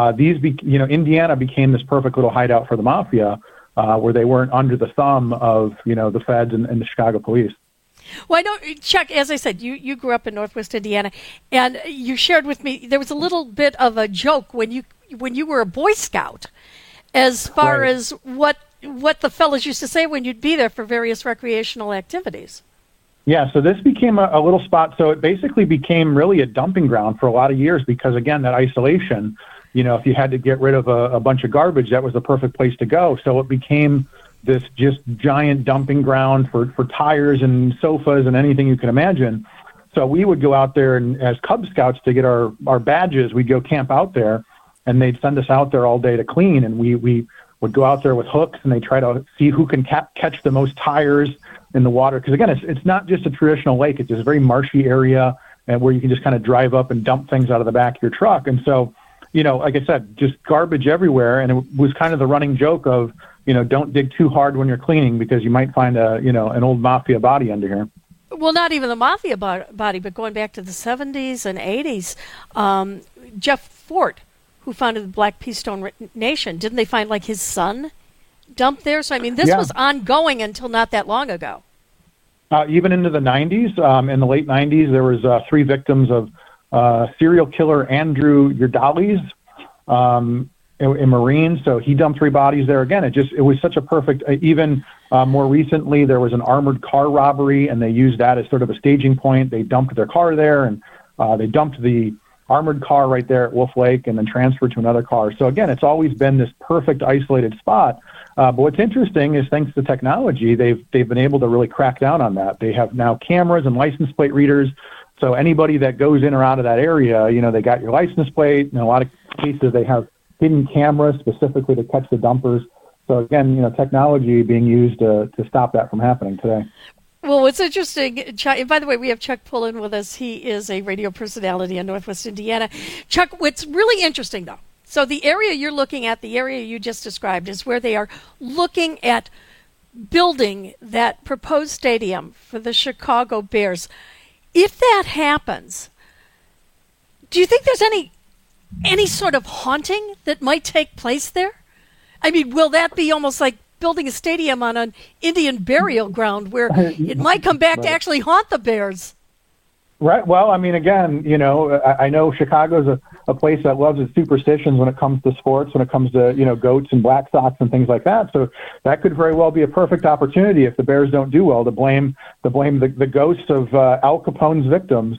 Speaker 6: Indiana became this perfect little hideout for the Mafia, where they weren't under the thumb of, you know, the feds and the Chicago police.
Speaker 1: Well, I know, Chuck, as I said, you grew up in Northwest Indiana, and you shared with me, there was a little bit of a joke when you were a Boy Scout, as far
Speaker 6: right.
Speaker 1: as what the fellas used to say when you'd be there for various recreational activities.
Speaker 6: Yeah, so this became a little spot. So it basically became really a dumping ground for a lot of years because, again, that isolation. You know, if you had to get rid of a bunch of garbage, that was the perfect place to go. So it became this just giant dumping ground for tires and sofas and anything you can imagine. So we would go out there, and as Cub Scouts, to get our badges, we'd go camp out there, and they'd send us out there all day to clean. And we would go out there with hooks, and they try to see who can catch the most tires in the water. Because again, it's not just a traditional lake; it's just a very marshy area, and where you can just kind of drive up and dump things out of the back of your truck. And so, like I said, just garbage everywhere. And it was kind of the running joke of, don't dig too hard when you're cleaning because you might find an old mafia body under here.
Speaker 1: Well, not even the mafia body, but going back to the 70s and 80s, Jeff Fort, who founded the Black Keystone Nation, didn't they find like his son dumped there? So, I mean, this was ongoing until not that long ago.
Speaker 6: Even into the 90s, in the late 90s, there was 3 victims of serial killer Andrew Yardales, a Marine. So he dumped 3 bodies there. Again, it was such a perfect, even more recently, there was an armored car robbery, and they used that as sort of a staging point. They dumped their car there, and they dumped the armored car right there at Wolf Lake and then transferred to another car. So again, it's always been this perfect isolated spot. But what's interesting is thanks to technology, they've been able to really crack down on that. They have now cameras and license plate readers. So anybody that goes in or out of that area, they got your license plate. In a lot of cases, they have hidden cameras specifically to catch the dumpers. So again, technology being used to stop that from happening today.
Speaker 1: Well, what's interesting, Chuck, and by the way, we have Chuck Pullen with us. He is a radio personality in Northwest Indiana. Chuck, what's really interesting, though, so the area you're looking at, the area you just described, is where they are looking at building that proposed stadium for the Chicago Bears. If that happens, do you think there's any sort of haunting that might take place there? I mean, will that be almost like building a stadium on an Indian burial ground where it might come back to actually haunt the Bears?
Speaker 6: Right. Well, I mean, again, I know Chicago's a place that loves its superstitions when it comes to sports, when it comes to, goats and Black Sox and things like that. So that could very well be a perfect opportunity if the Bears don't do well to blame the ghosts of Al Capone's victims,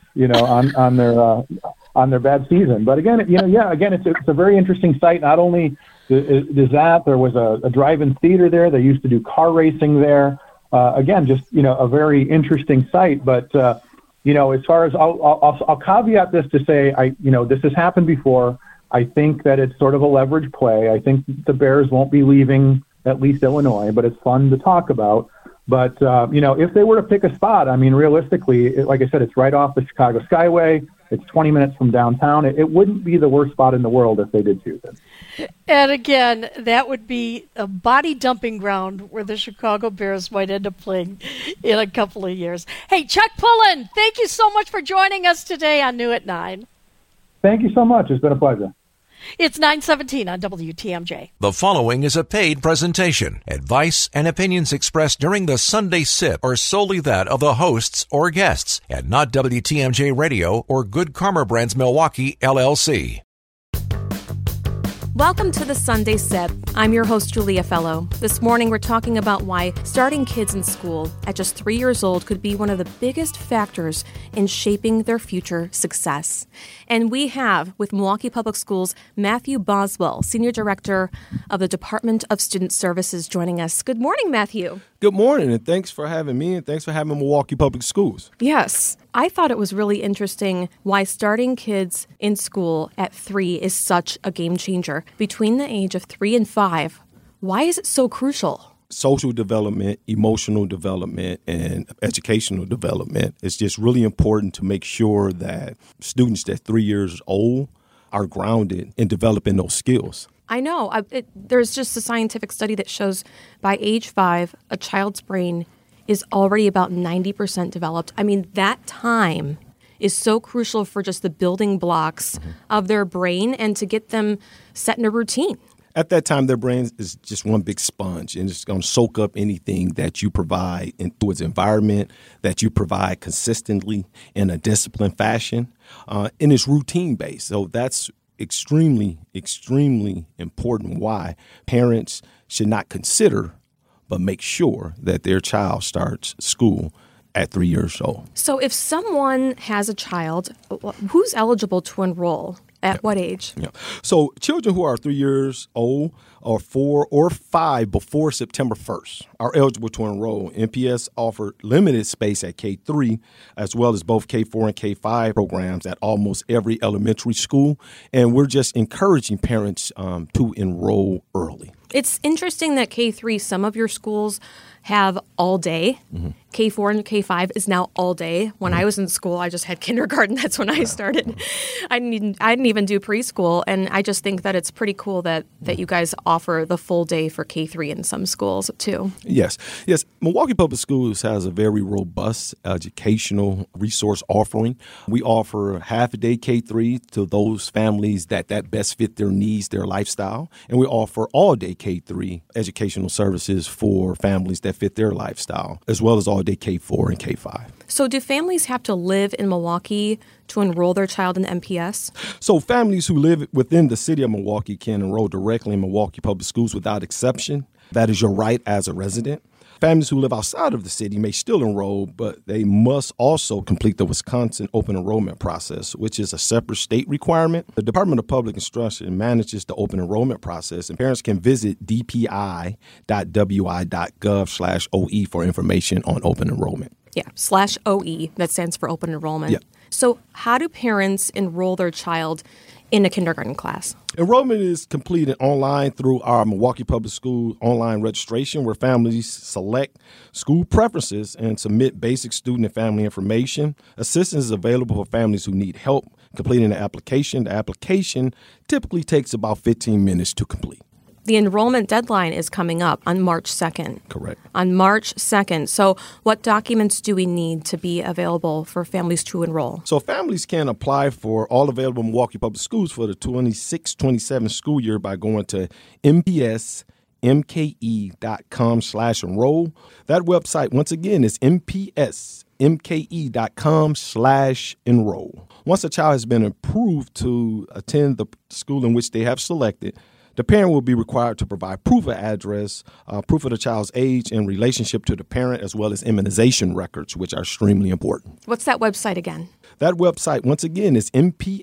Speaker 6: on their bad season. But again, it's a very interesting site. Not only is that, there was a drive-in theater there. They used to do car racing there. Again, just, a very interesting site. But, as far as I'll caveat this to say, this has happened before. I think that it's sort of a leverage play. I think the Bears won't be leaving at least Illinois, but it's fun to talk about. But, if they were to pick a spot, I mean, realistically, like I said, it's right off the Chicago Skyway. It's 20 minutes from downtown. It wouldn't be the worst spot in the world if they did choose it.
Speaker 1: And again, that would be a body dumping ground where the Chicago Bears might end up playing in a couple of years. Hey, Chuck Pullen, thank you so much for joining us today on New at 9.
Speaker 6: Thank you so much. It's been a pleasure.
Speaker 1: It's 9:17 on WTMJ.
Speaker 4: The following is a paid presentation. Advice and opinions expressed during the Sunday Sip are solely that of the hosts or guests, and not WTMJ Radio or Good Karma Brands Milwaukee, LLC.
Speaker 8: Welcome to the Sunday Sip. I'm your host, Julia Fellow. This morning, we're talking about why starting kids in school at just 3 years old could be one of the biggest factors in shaping their future success. And we have, with Milwaukee Public Schools, Matthew Boswell, Senior Director of the Department of Student Services, joining us. Good morning, Matthew.
Speaker 10: Good morning, and thanks for having me, and thanks for having Milwaukee Public Schools.
Speaker 8: Yes. I thought it was really interesting why starting kids in school at 3 is such a game changer. Between the age of 3 and 5, why is it so crucial?
Speaker 10: Social development, emotional development, and educational development is just really important to make sure that students at 3 years old are grounded in developing those skills.
Speaker 8: I know. There's just a scientific study that shows by age 5, a child's brain is already about 90% developed. I mean, that time is so crucial for just the building blocks of their brain and to get them set in a routine.
Speaker 10: At that time, their brain is just one big sponge, and it's going to soak up anything that you provide into its environment, that you provide consistently in a disciplined fashion, and it's routine-based. So that's extremely, extremely important why parents should not consider but make sure that their child starts school at 3 years old.
Speaker 8: So if someone has a child, who's eligible to enroll? At what age?
Speaker 10: Yeah. So children who are 3 years old or 4 or 5 before September 1st are eligible to enroll. MPS offered limited space at K3 as well as both K4 and K5 programs at almost every elementary school. And we're just encouraging parents to enroll early.
Speaker 8: It's interesting that K3, some of your schools have all day. K4 and K5 is now all day. When I was in school, I just had kindergarten. That's when I started. I didn't even do preschool. And I just think that it's pretty cool that you guys offer the full day for K3 in some schools too.
Speaker 10: Yes. Milwaukee Public Schools has a very robust educational resource offering. We offer half a day K3 to those families that best fit their needs, their lifestyle. And we offer all day K3 educational services for families that fit their lifestyle, as well as all day K4 and K5.
Speaker 8: So do families have to live in Milwaukee to enroll their child in MPS?
Speaker 10: So families who live within the city of Milwaukee can enroll directly in Milwaukee Public Schools without exception. That is your right as a resident. Families who live outside of the city may still enroll, but they must also complete the Wisconsin open enrollment process, which is a separate state requirement. The Department of Public Instruction manages the open enrollment process, and parents can visit dpi.wi.gov/OE for information on open enrollment.
Speaker 8: Yeah, /OE, that stands for open enrollment.
Speaker 10: Yeah.
Speaker 8: So how do parents enroll their child in a kindergarten class?
Speaker 10: Enrollment is completed online through our Milwaukee Public School online registration, where families select school preferences and submit basic student and family information. Assistance is available for families who need help completing the application. The application typically takes about 15 minutes to complete.
Speaker 8: The enrollment deadline is coming up on March 2nd.
Speaker 10: Correct.
Speaker 8: On March 2nd. So what documents do we need to be available for families to enroll?
Speaker 10: So families can apply for all available Milwaukee Public Schools for the 26-27 school year by going to mpsmke.com/enroll. That website, once again, is mpsmke.com/enroll. Once a child has been approved to attend the school in which they have selected, the parent will be required to provide proof of address, proof of the child's age and relationship to the parent, as well as immunization records, which are extremely important.
Speaker 8: What's that website again?
Speaker 10: That website, once again, is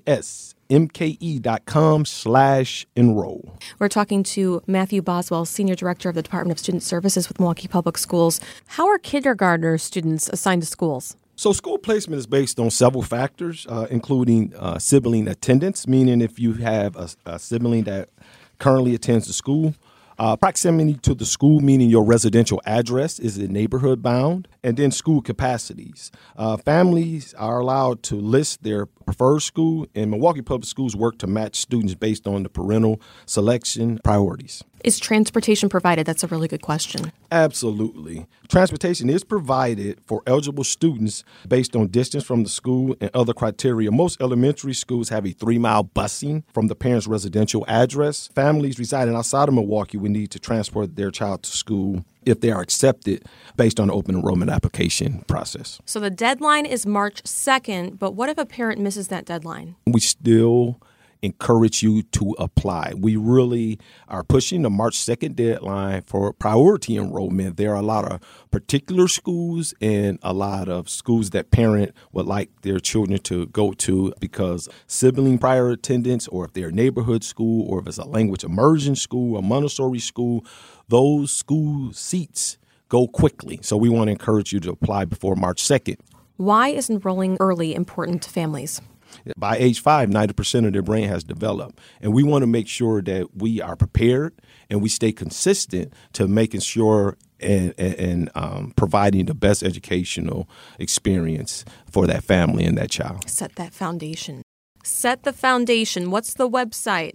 Speaker 10: mpsmke.com/enroll.
Speaker 8: We're talking to Matthew Boswell, Senior Director of the Department of Student Services with Milwaukee Public Schools. How are kindergartner students assigned to schools?
Speaker 10: So school placement is based on several factors, including sibling attendance, meaning if you have a sibling that currently attends the school, proximity to the school, meaning your residential address, is it neighborhood bound, and then school capacities. Families are allowed to list their preferred school, and Milwaukee Public Schools work to match students based on the parental selection priorities.
Speaker 8: Is transportation provided? That's a really good question.
Speaker 10: Absolutely. Transportation is provided for eligible students based on distance from the school and other criteria. Most elementary schools have a 3-mile busing from the parent's residential address. Families residing outside of Milwaukee would need to transport their child to school if they are accepted based on the open enrollment application process.
Speaker 8: So the deadline is March 2nd, but what if a parent misses that deadline?
Speaker 10: We still encourage you to apply. We really are pushing the March 2nd deadline for priority enrollment. There are a lot of particular schools and a lot of schools that parent would like their children to go to because sibling prior attendance, or if they're a neighborhood school, or if it's a language immersion school, a Montessori school, those school seats go quickly. So we want to encourage you to apply before March 2nd.
Speaker 8: Why is enrolling early important to families?
Speaker 10: By age 5, 90% of their brain has developed. And we want to make sure that we are prepared and we stay consistent to making sure and providing the best educational experience for that family and that child.
Speaker 8: Set that foundation. Set the foundation. What's the website?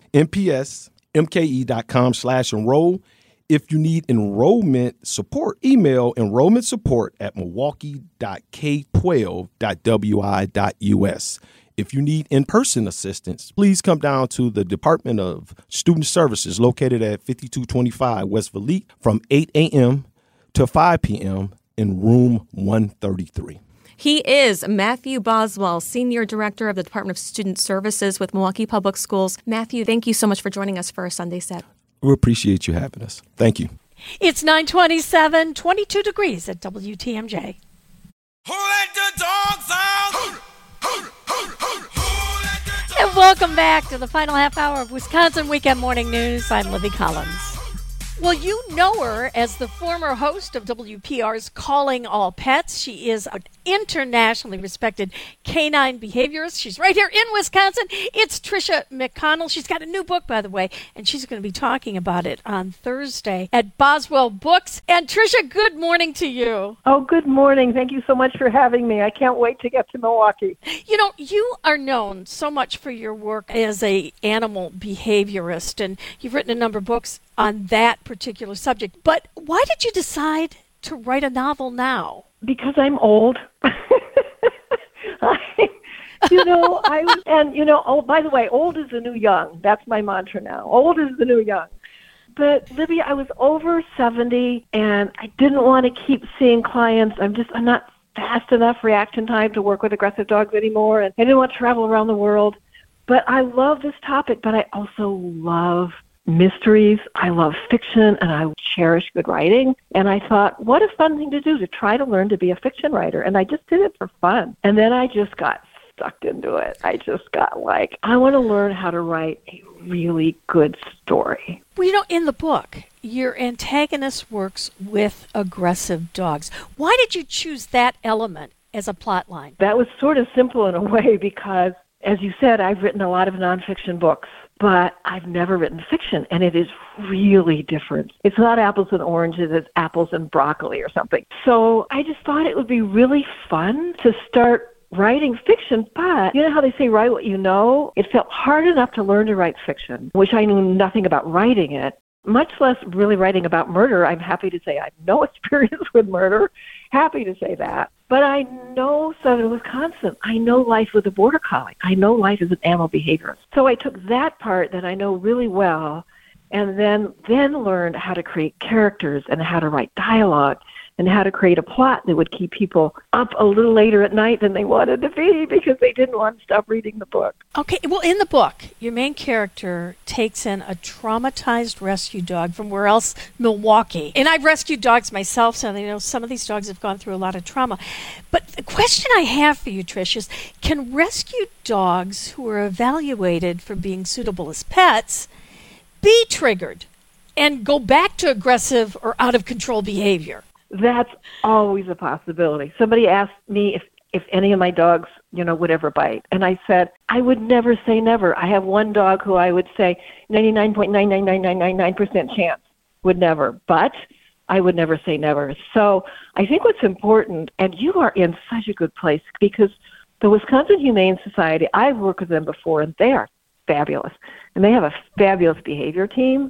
Speaker 10: mpsmke.com/enroll. If you need enrollment support, email enrollmentsupport@milwaukee.k12.wi.us. If you need in-person assistance, please come down to the Department of Student Services located at 5225 West Vliet from 8 a.m. to 5 p.m. in room 133.
Speaker 8: He is Matthew Boswell, Senior Director of the Department of Student Services with Milwaukee Public Schools. Matthew, thank you so much for joining us for our Sunday Set.
Speaker 10: We appreciate you having us. Thank you.
Speaker 1: It's 9:27, 22 degrees at WTMJ.
Speaker 9: Who let the dogs out?
Speaker 1: And welcome back to the final half hour of Wisconsin Weekend Morning News. I'm Libby Collins. Well, you know her as the former host of WPR's Calling All Pets. She is an internationally respected canine behaviorist. She's right here in Wisconsin. It's Tricia McConnell. She's got a new book, by the way, and she's going to be talking about it on Thursday at Boswell Books. And Tricia, good morning to you.
Speaker 2: Oh, good morning. Thank you so much for having me. I can't wait to get to Milwaukee.
Speaker 1: You know, you are known so much for your work as a animal behaviorist, and you've written a number of books on that particular subject. But why did you decide to write a novel now?
Speaker 2: Because I'm old. Oh, by the way, old is the new young. That's my mantra now. Old is the new young. But Libby, I was over 70 and I didn't want to keep seeing clients. I'm not fast enough reaction time to work with aggressive dogs anymore. And I didn't want to travel around the world. But I love this topic, but I also love mysteries. I love fiction, and I cherish good writing. And I thought, what a fun thing to do, to try to learn to be a fiction writer. And I just did it for fun. And then I just got sucked into it. I just got like, I want to learn how to write a really good story.
Speaker 1: Well, you know, in the book, your antagonist works with aggressive dogs. Why did you choose that element as a plot line?
Speaker 2: That was sort of simple in a way because, as you said, I've written a lot of nonfiction books, but I've never written fiction, and it is really different. It's not apples and oranges, it's apples and broccoli or something. So I just thought it would be really fun to start writing fiction, but you know how they say write what you know? It felt hard enough to learn to write fiction, which I knew nothing about writing it, much less really writing about murder. I'm happy to say I have no experience with murder. Happy to say that. But I know Southern Wisconsin. I know life with a border collie. I know life as an animal behaviorist. So I took that part that I know really well and then learned how to create characters and how to write dialogue and how to create a plot that would keep people up a little later at night than they wanted to be because they didn't want to stop reading the book.
Speaker 1: Okay, well, in the book, your main character takes in a traumatized rescue dog from where else? Milwaukee. And I've rescued dogs myself, so I know some of these dogs have gone through a lot of trauma. But the question I have for you, Trish, is can rescue dogs who are evaluated for being suitable as pets be triggered and go back to aggressive or out-of-control behavior?
Speaker 2: That's always a possibility. Somebody asked me if any of my dogs, would ever bite. And I said, I would never say never. I have one dog who I would say 99.99999% chance would never. But I would never say never. So I think what's important, and you are in such a good place, because the Wisconsin Humane Society, I've worked with them before, and they are fabulous. And they have a fabulous behavior team.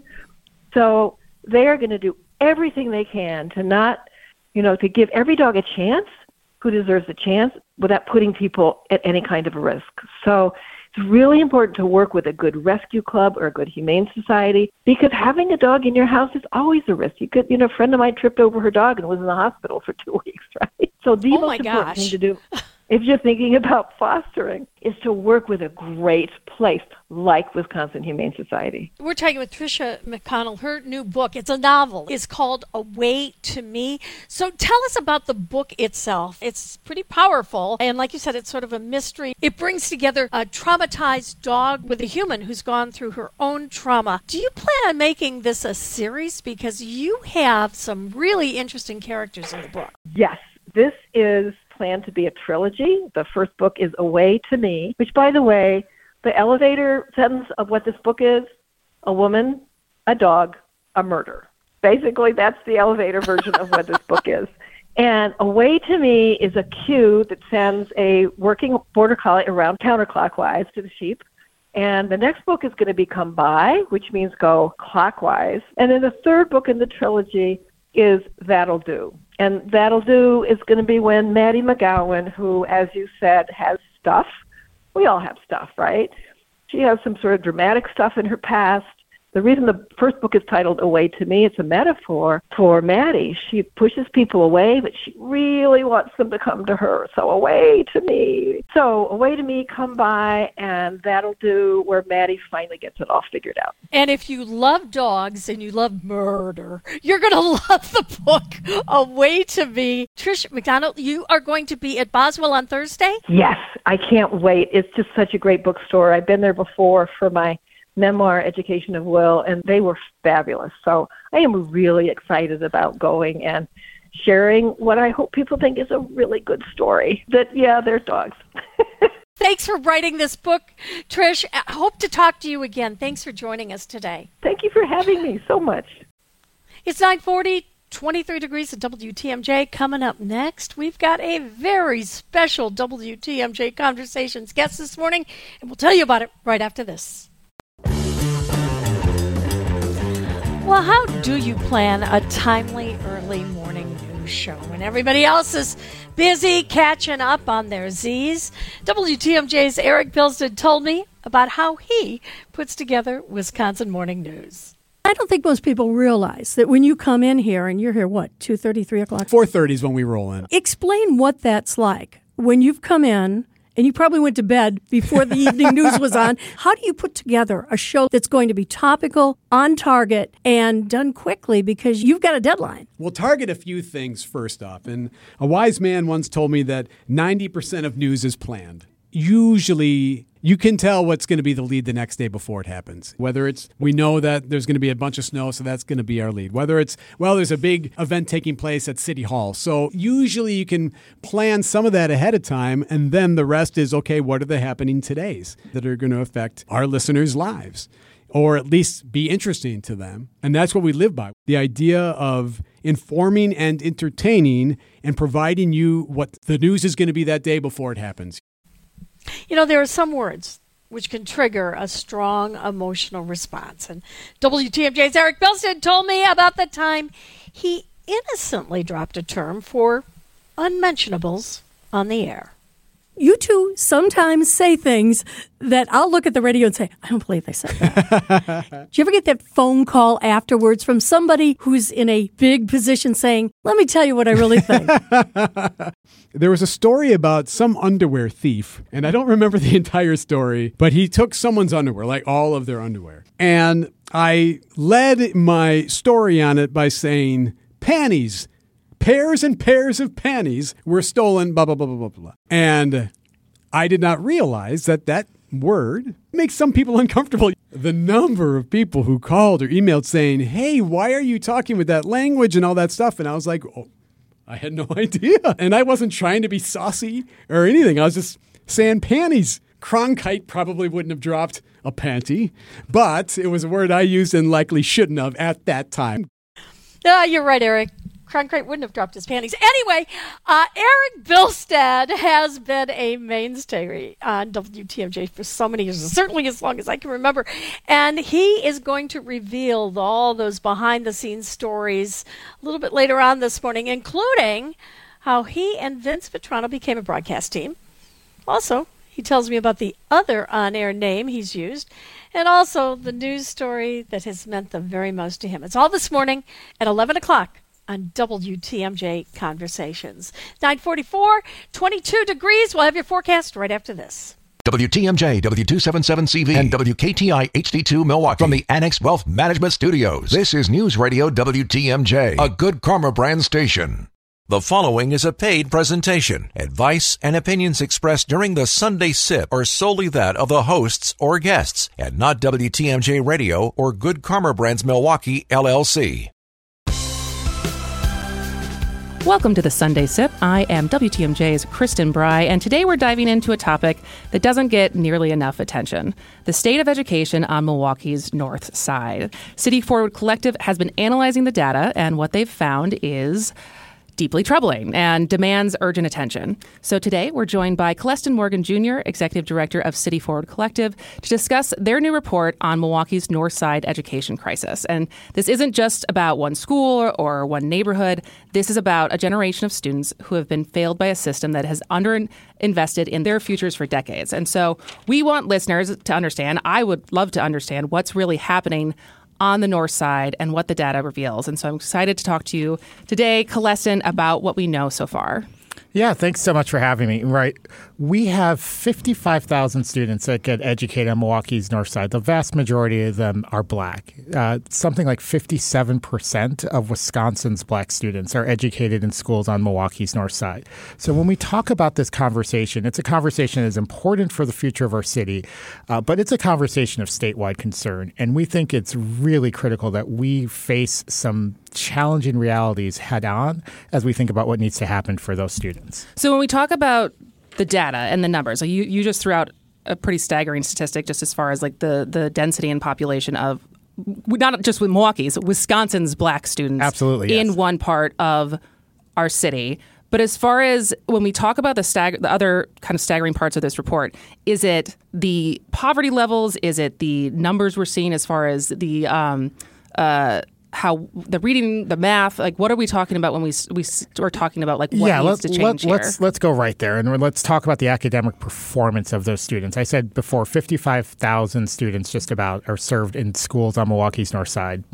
Speaker 2: So they are going to do everything they can to not, to give every dog a chance who deserves a chance without putting people at any kind of a risk. So it's really important to work with a good rescue club or a good humane society, because having a dog in your house is always a risk. You could, a friend of mine tripped over her dog and was in the hospital for 2 weeks, right? So the most important thing to do, if you're thinking about fostering, is to work with a great place like Wisconsin Humane Society.
Speaker 1: We're talking with Tricia McConnell. Her new book, it's a novel, is called Away to Me. So tell us about the book itself. It's pretty powerful. And like you said, it's sort of a mystery. It brings together a traumatized dog with a human who's gone through her own trauma. Do you plan on making this a series? Because you have some really interesting characters in the book.
Speaker 2: Yes. This is planned to be a trilogy. The first book is Away to Me, which, by the way, the elevator sentence of what this book is: a woman, a dog, a murder. Basically, that's the elevator version of what this book is. And Away to Me is a cue that sends a working border collie around counterclockwise to the sheep. And the next book is going to be Come By, which means go clockwise. And then the third book in the trilogy is That'll Do. And That'll Do is going to be when Maddie McGowan, who, as you said, has stuff. We all have stuff, right? She has some sort of dramatic stuff in her past. The reason the first book is titled Away to Me, it's a metaphor for Maddie. She pushes people away, but she really wants them to come to her. So Away to Me. So Away to Me, Come By, and That'll Do, where Maddie finally gets it all figured out.
Speaker 1: And if you love dogs and you love murder, you're going to love the book Away to Me. Trish McDonald, you are going to be at Boswell on Thursday?
Speaker 2: Yes, I can't wait. It's just such a great bookstore. I've been there before for my memoir, Education of Will, and they were fabulous. So I am really excited about going and sharing what I hope people think is a really good story. That, yeah, there's dogs.
Speaker 1: Thanks for writing this book, Trish. I hope to talk to you again. Thanks for joining us today.
Speaker 2: Thank you for having me so much.
Speaker 1: It's 9:40, 23 degrees at WTMJ. Coming up next, we've got a very special WTMJ Conversations guest this morning, and we'll tell you about it right after this. Well, how do you plan a timely early morning news show when everybody else is busy catching up on their Z's? WTMJ's Eric Bilstead told me about how he puts together Wisconsin Morning News.
Speaker 11: I don't think most people realize that when you come in here, and you're here, 2:30, 3 o'clock?
Speaker 12: 4:30 is when we roll in.
Speaker 11: Explain what that's like. When you've come in, and you probably went to bed before the evening news was on, how do you put together a show that's going to be topical, on target, and done quickly because you've got a deadline?
Speaker 12: We'll target a few things first off. And a wise man once told me that 90% of news is planned. Usually, you can tell what's going to be the lead the next day before it happens. Whether it's, we know that there's going to be a bunch of snow, so that's going to be our lead. Whether it's, well, there's a big event taking place at City Hall. So usually you can plan some of that ahead of time, and then the rest is, okay, what are the happening todays that are going to affect our listeners' lives? Or at least be interesting to them. And that's what we live by. The idea of informing and entertaining and providing you what the news is going to be that day before it happens.
Speaker 1: You know, there are some words which can trigger a strong emotional response. And WTMJ's Eric Bilstead told me about the time he innocently dropped a term for unmentionables on the air.
Speaker 11: You two sometimes say things that I'll look at the radio and say, I don't believe they said that. Do you ever get that phone call afterwards from somebody who's in a big position saying, let me tell you what I really think?
Speaker 12: There was a story about some underwear thief, and I don't remember the entire story, but he took someone's underwear, like all of their underwear. And I led my story on it by saying, panties. Pairs and pairs of panties were stolen, blah, blah, blah, blah, blah, blah. And I did not realize that that word makes some people uncomfortable. The number of people who called or emailed saying, hey, why are you talking with that language and all that stuff? And I was like, oh, I had no idea. And I wasn't trying to be saucy or anything. I was just saying panties. Cronkite probably wouldn't have dropped a panty, but it was a word I used and likely shouldn't have at that time.
Speaker 1: You're right, Eric. Cronkite wouldn't have dropped his panties. Anyway, Eric Bilstead has been a mainstay on WTMJ for so many years, certainly as long as I can remember. And he is going to reveal all those behind-the-scenes stories a little bit later on this morning, including how he and Vince Vitrano became a broadcast team. Also, he tells me about the other on-air name he's used, and also the news story that has meant the very most to him. It's all this morning at 11 o'clock. On WTMJ Conversations. 9:44, 22 degrees. We'll have your forecast right after this.
Speaker 4: WTMJ, W277CV, and WKTI HD2 Milwaukee. From the Annex Wealth Management Studios, this is News Radio WTMJ, a Good Karma brand station. The following is a paid presentation. Advice and opinions expressed during the Sunday Sip are solely that of the hosts or guests, and not WTMJ Radio or Good Karma Brands Milwaukee, LLC.
Speaker 13: Welcome to the Sunday Sip. I am WTMJ's Kristen Bry, and today we're diving into a topic that doesn't get nearly enough attention: the state of education on Milwaukee's North Side. City Forward Collective has been analyzing the data, and what they've found is deeply troubling and demands urgent attention. So today we're joined by Celestin Morgan Jr., Executive Director of City Forward Collective, to discuss their new report on Milwaukee's North Side education crisis. And this isn't just about one school or one neighborhood. This is about a generation of students who have been failed by a system that has underinvested in their futures for decades. And so we want listeners to understand, I would love to understand what's really happening on the North Side and what the data reveals. And so I'm excited to talk to you today, Celestin, about what we know so far.
Speaker 14: Yeah, thanks so much for having me. Right. We have 55,000 students that get educated on Milwaukee's north side. The vast majority of them are black. Something like 57% of Wisconsin's black students are educated in schools on Milwaukee's north side. So when we talk about this conversation, it's a conversation that is important for the future of our city, but it's a conversation of statewide concern. And we think it's really critical that we face some challenging realities head on as we think about what needs to happen for those students.
Speaker 13: So when we talk about the data and the numbers, like you just threw out a pretty staggering statistic just as far as like the density and population of not just with Milwaukee's, Wisconsin's black students.
Speaker 14: Absolutely,
Speaker 13: in
Speaker 14: yes.
Speaker 13: one part of our city. But as far as when we talk about the other kind of staggering parts of this report, is it the poverty levels? Is it the numbers we're seeing as far as the how the reading, the math, like what are we talking about when we are talking about like what needs to change here?
Speaker 14: Let's go right there and let's talk about the academic performance of those students. I said before 55,000 students just about are served in schools on Milwaukee's north side.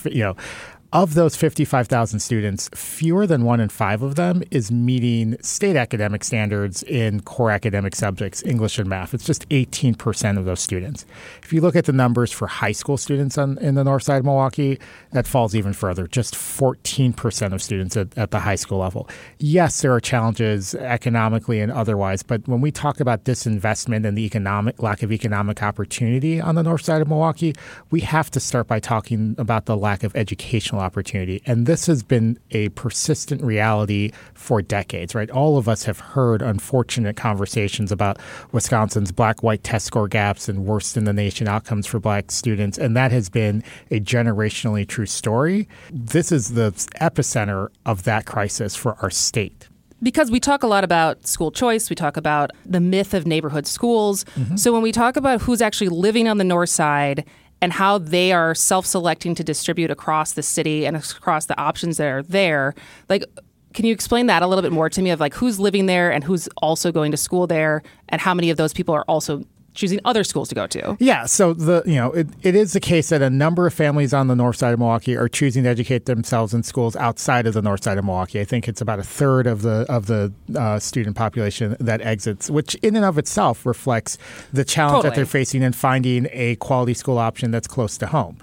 Speaker 14: Of those 55,000 students, fewer than 1 in 5 of them is meeting state academic standards in core academic subjects, English and math. It's just 18% of those students. If you look at the numbers for high school students in the north side of Milwaukee, that falls even further, just 14% of students at the high school level. Yes, there are challenges economically and otherwise, but when we talk about disinvestment and the lack of economic opportunity on the north side of Milwaukee, we have to start by talking about the lack of educational opportunity. And this has been a persistent reality for decades, right? All of us have heard unfortunate conversations about Wisconsin's black-white test score gaps and worst in the nation outcomes for black students. And that has been a generationally true story. This is the epicenter of that crisis for our state.
Speaker 13: Because we talk a lot about school choice, we talk about the myth of neighborhood schools. Mm-hmm. So when we talk about who's actually living on the north side and how they are self-selecting to distribute across the city and across the options that are there, like, can you explain that a little bit more to me of like who's living there and who's also going to school there and how many of those people are also choosing other schools to go to?
Speaker 14: Yeah, so it is the case that a number of families on the north side of Milwaukee are choosing to educate themselves in schools outside of the north side of Milwaukee. I think it's about a third of the student population that exits, which in and of itself reflects the challenge that they're facing in finding a quality school option that's close to home.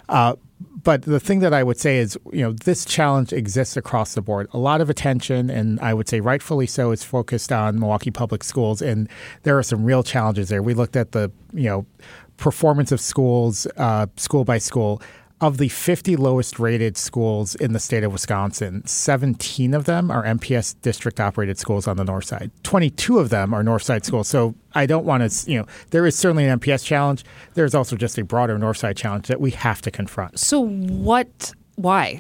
Speaker 14: But the thing that I would say is, this challenge exists across the board. A lot of attention, and I would say rightfully so, is focused on Milwaukee Public Schools, and there are some real challenges there. We looked at the, performance of schools, school by school. Of the 50 lowest rated schools in the state of Wisconsin, 17 of them are MPS district operated schools on the north side. 22 of them are north side schools. So I don't want to, there is certainly an MPS challenge. There's also just a broader north side challenge that we have to confront.
Speaker 13: So why?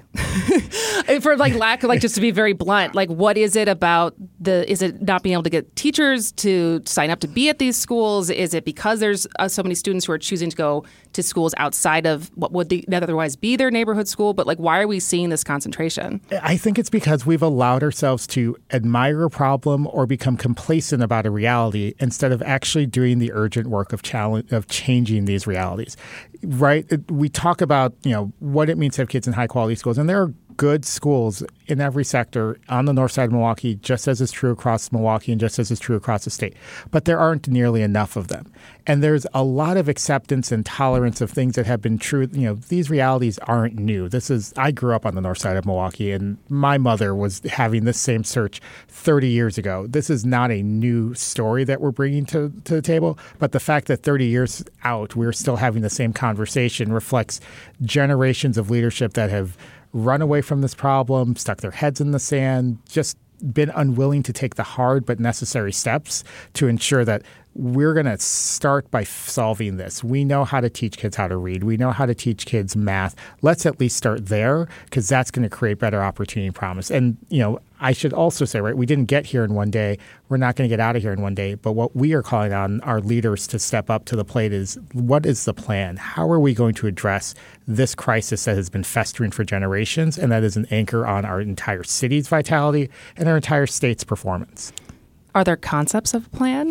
Speaker 13: For just to be very blunt, like what is it about is it not being able to get teachers to sign up to be at these schools? Is it because there's so many students who are choosing to go to schools outside of what would otherwise be their neighborhood school? But like, why are we seeing this concentration?
Speaker 14: I think it's because we've allowed ourselves to admire a problem or become complacent about a reality instead of actually doing the urgent work of changing these realities. Right? We talk about, what it means to have kids in high quality schools, and there are good schools in every sector on the north side of Milwaukee, just as is true across Milwaukee and just as is true across the state. But there aren't nearly enough of them. And there's a lot of acceptance and tolerance of things that have been true. These realities aren't new. I grew up on the north side of Milwaukee, and my mother was having this same search 30 years ago. This is not a new story that we're bringing to the table, but the fact that 30 years out, we're still having the same conversation reflects generations of leadership that have run away from this problem, stuck their heads in the sand, just been unwilling to take the hard but necessary steps to ensure that we're going to start by solving this. We know how to teach kids how to read. We know how to teach kids math. Let's at least start there because that's going to create better opportunity and promise. And, I should also say, right, we didn't get here in one day. We're not going to get out of here in one day. But what we are calling on our leaders to step up to the plate is, what is the plan? How are we going to address this crisis that has been festering for generations and that is an anchor on our entire city's vitality and our entire state's performance?
Speaker 13: Are there concepts of a plan?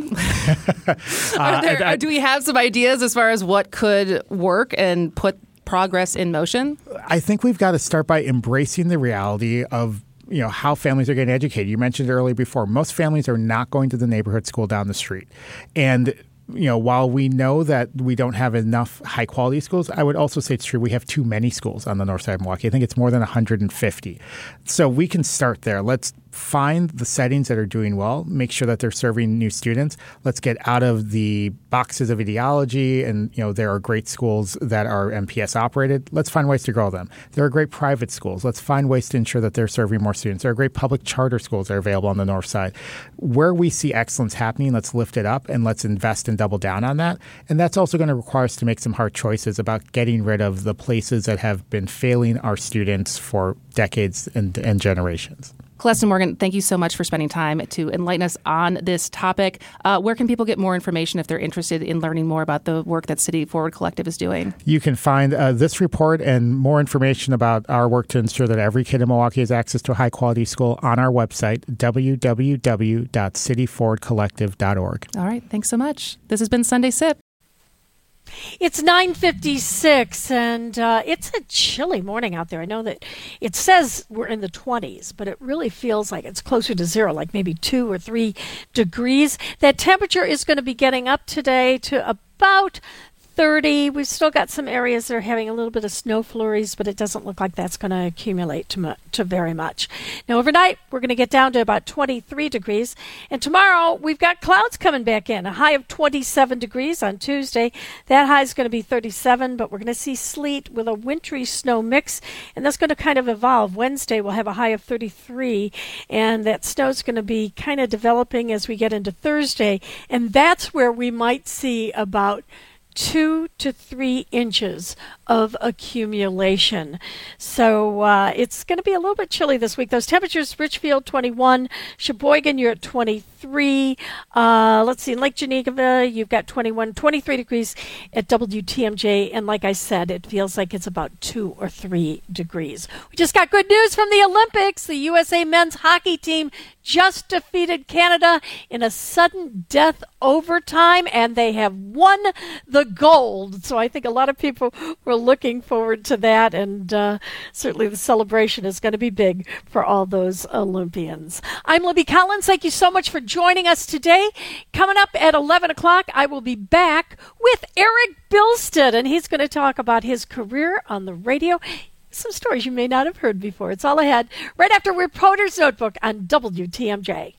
Speaker 13: Do we have some ideas as far as what could work and put progress in motion?
Speaker 14: I think we've got to start by embracing the reality of how families are getting educated. You mentioned earlier before, most families are not going to the neighborhood school down the street. And while we know that we don't have enough high-quality schools, I would also say it's true we have too many schools on the north side of Milwaukee. I think it's more than 150. So we can start there. Let's find the settings that are doing well, make sure that they're serving new students. Let's get out of the boxes of ideology. And, there are great schools that are MPS operated. Let's find ways to grow them. There are great private schools. Let's find ways to ensure that they're serving more students. There are great public charter schools that are available on the north side. Where we see excellence happening, let's lift it up and let's invest and double down on that. And that's also going to require us to make some hard choices about getting rid of the places that have been failing our students for decades and generations.
Speaker 13: Celeste and Morgan, thank you so much for spending time to enlighten us on this topic. Where can people get more information if they're interested in learning more about the work that City Forward Collective is doing?
Speaker 14: You can find this report and more information about our work to ensure that every kid in Milwaukee has access to a high-quality school on our website, www.cityforwardcollective.org.
Speaker 13: All right. Thanks so much. This has been Sunday Sip.
Speaker 1: It's 9:56, and it's a chilly morning out there. I know that it says we're in the 20s, but it really feels like it's closer to zero, like maybe 2 or 3 degrees. That temperature is going to be getting up today to about 30. We've still got some areas that are having a little bit of snow flurries, but it doesn't look like that's going to accumulate to very much. Now, overnight, we're going to get down to about 23 degrees. And tomorrow, we've got clouds coming back in, a high of 27 degrees on Tuesday. That high is going to be 37, but we're going to see sleet with a wintry snow mix, and that's going to kind of evolve. Wednesday, we'll have a high of 33, and that snow is going to be kind of developing as we get into Thursday, and that's where we might see about 2 to 3 inches of accumulation. So it's going to be a little bit chilly this week. Those temperatures, Richfield 21, Sheboygan, you're at 23. Let's see, in Lake Geneva, you've got 21, 23 degrees at WTMJ. And like I said, it feels like it's about 2 or 3 degrees. We just got good news from the Olympics. The USA men's hockey team just defeated Canada in a sudden death overtime, and they have won the gold. So I think a lot of people were looking forward to that, and certainly the celebration is going to be big for all those Olympians. I'm Libby Collins. Thank you so much for joining us today. Coming up at 11 o'clock, I will be back with Eric Bilstead, and he's going to talk about his career on the radio. Some stories you may not have heard before. It's all ahead right after Reporter's Notebook on WTMJ.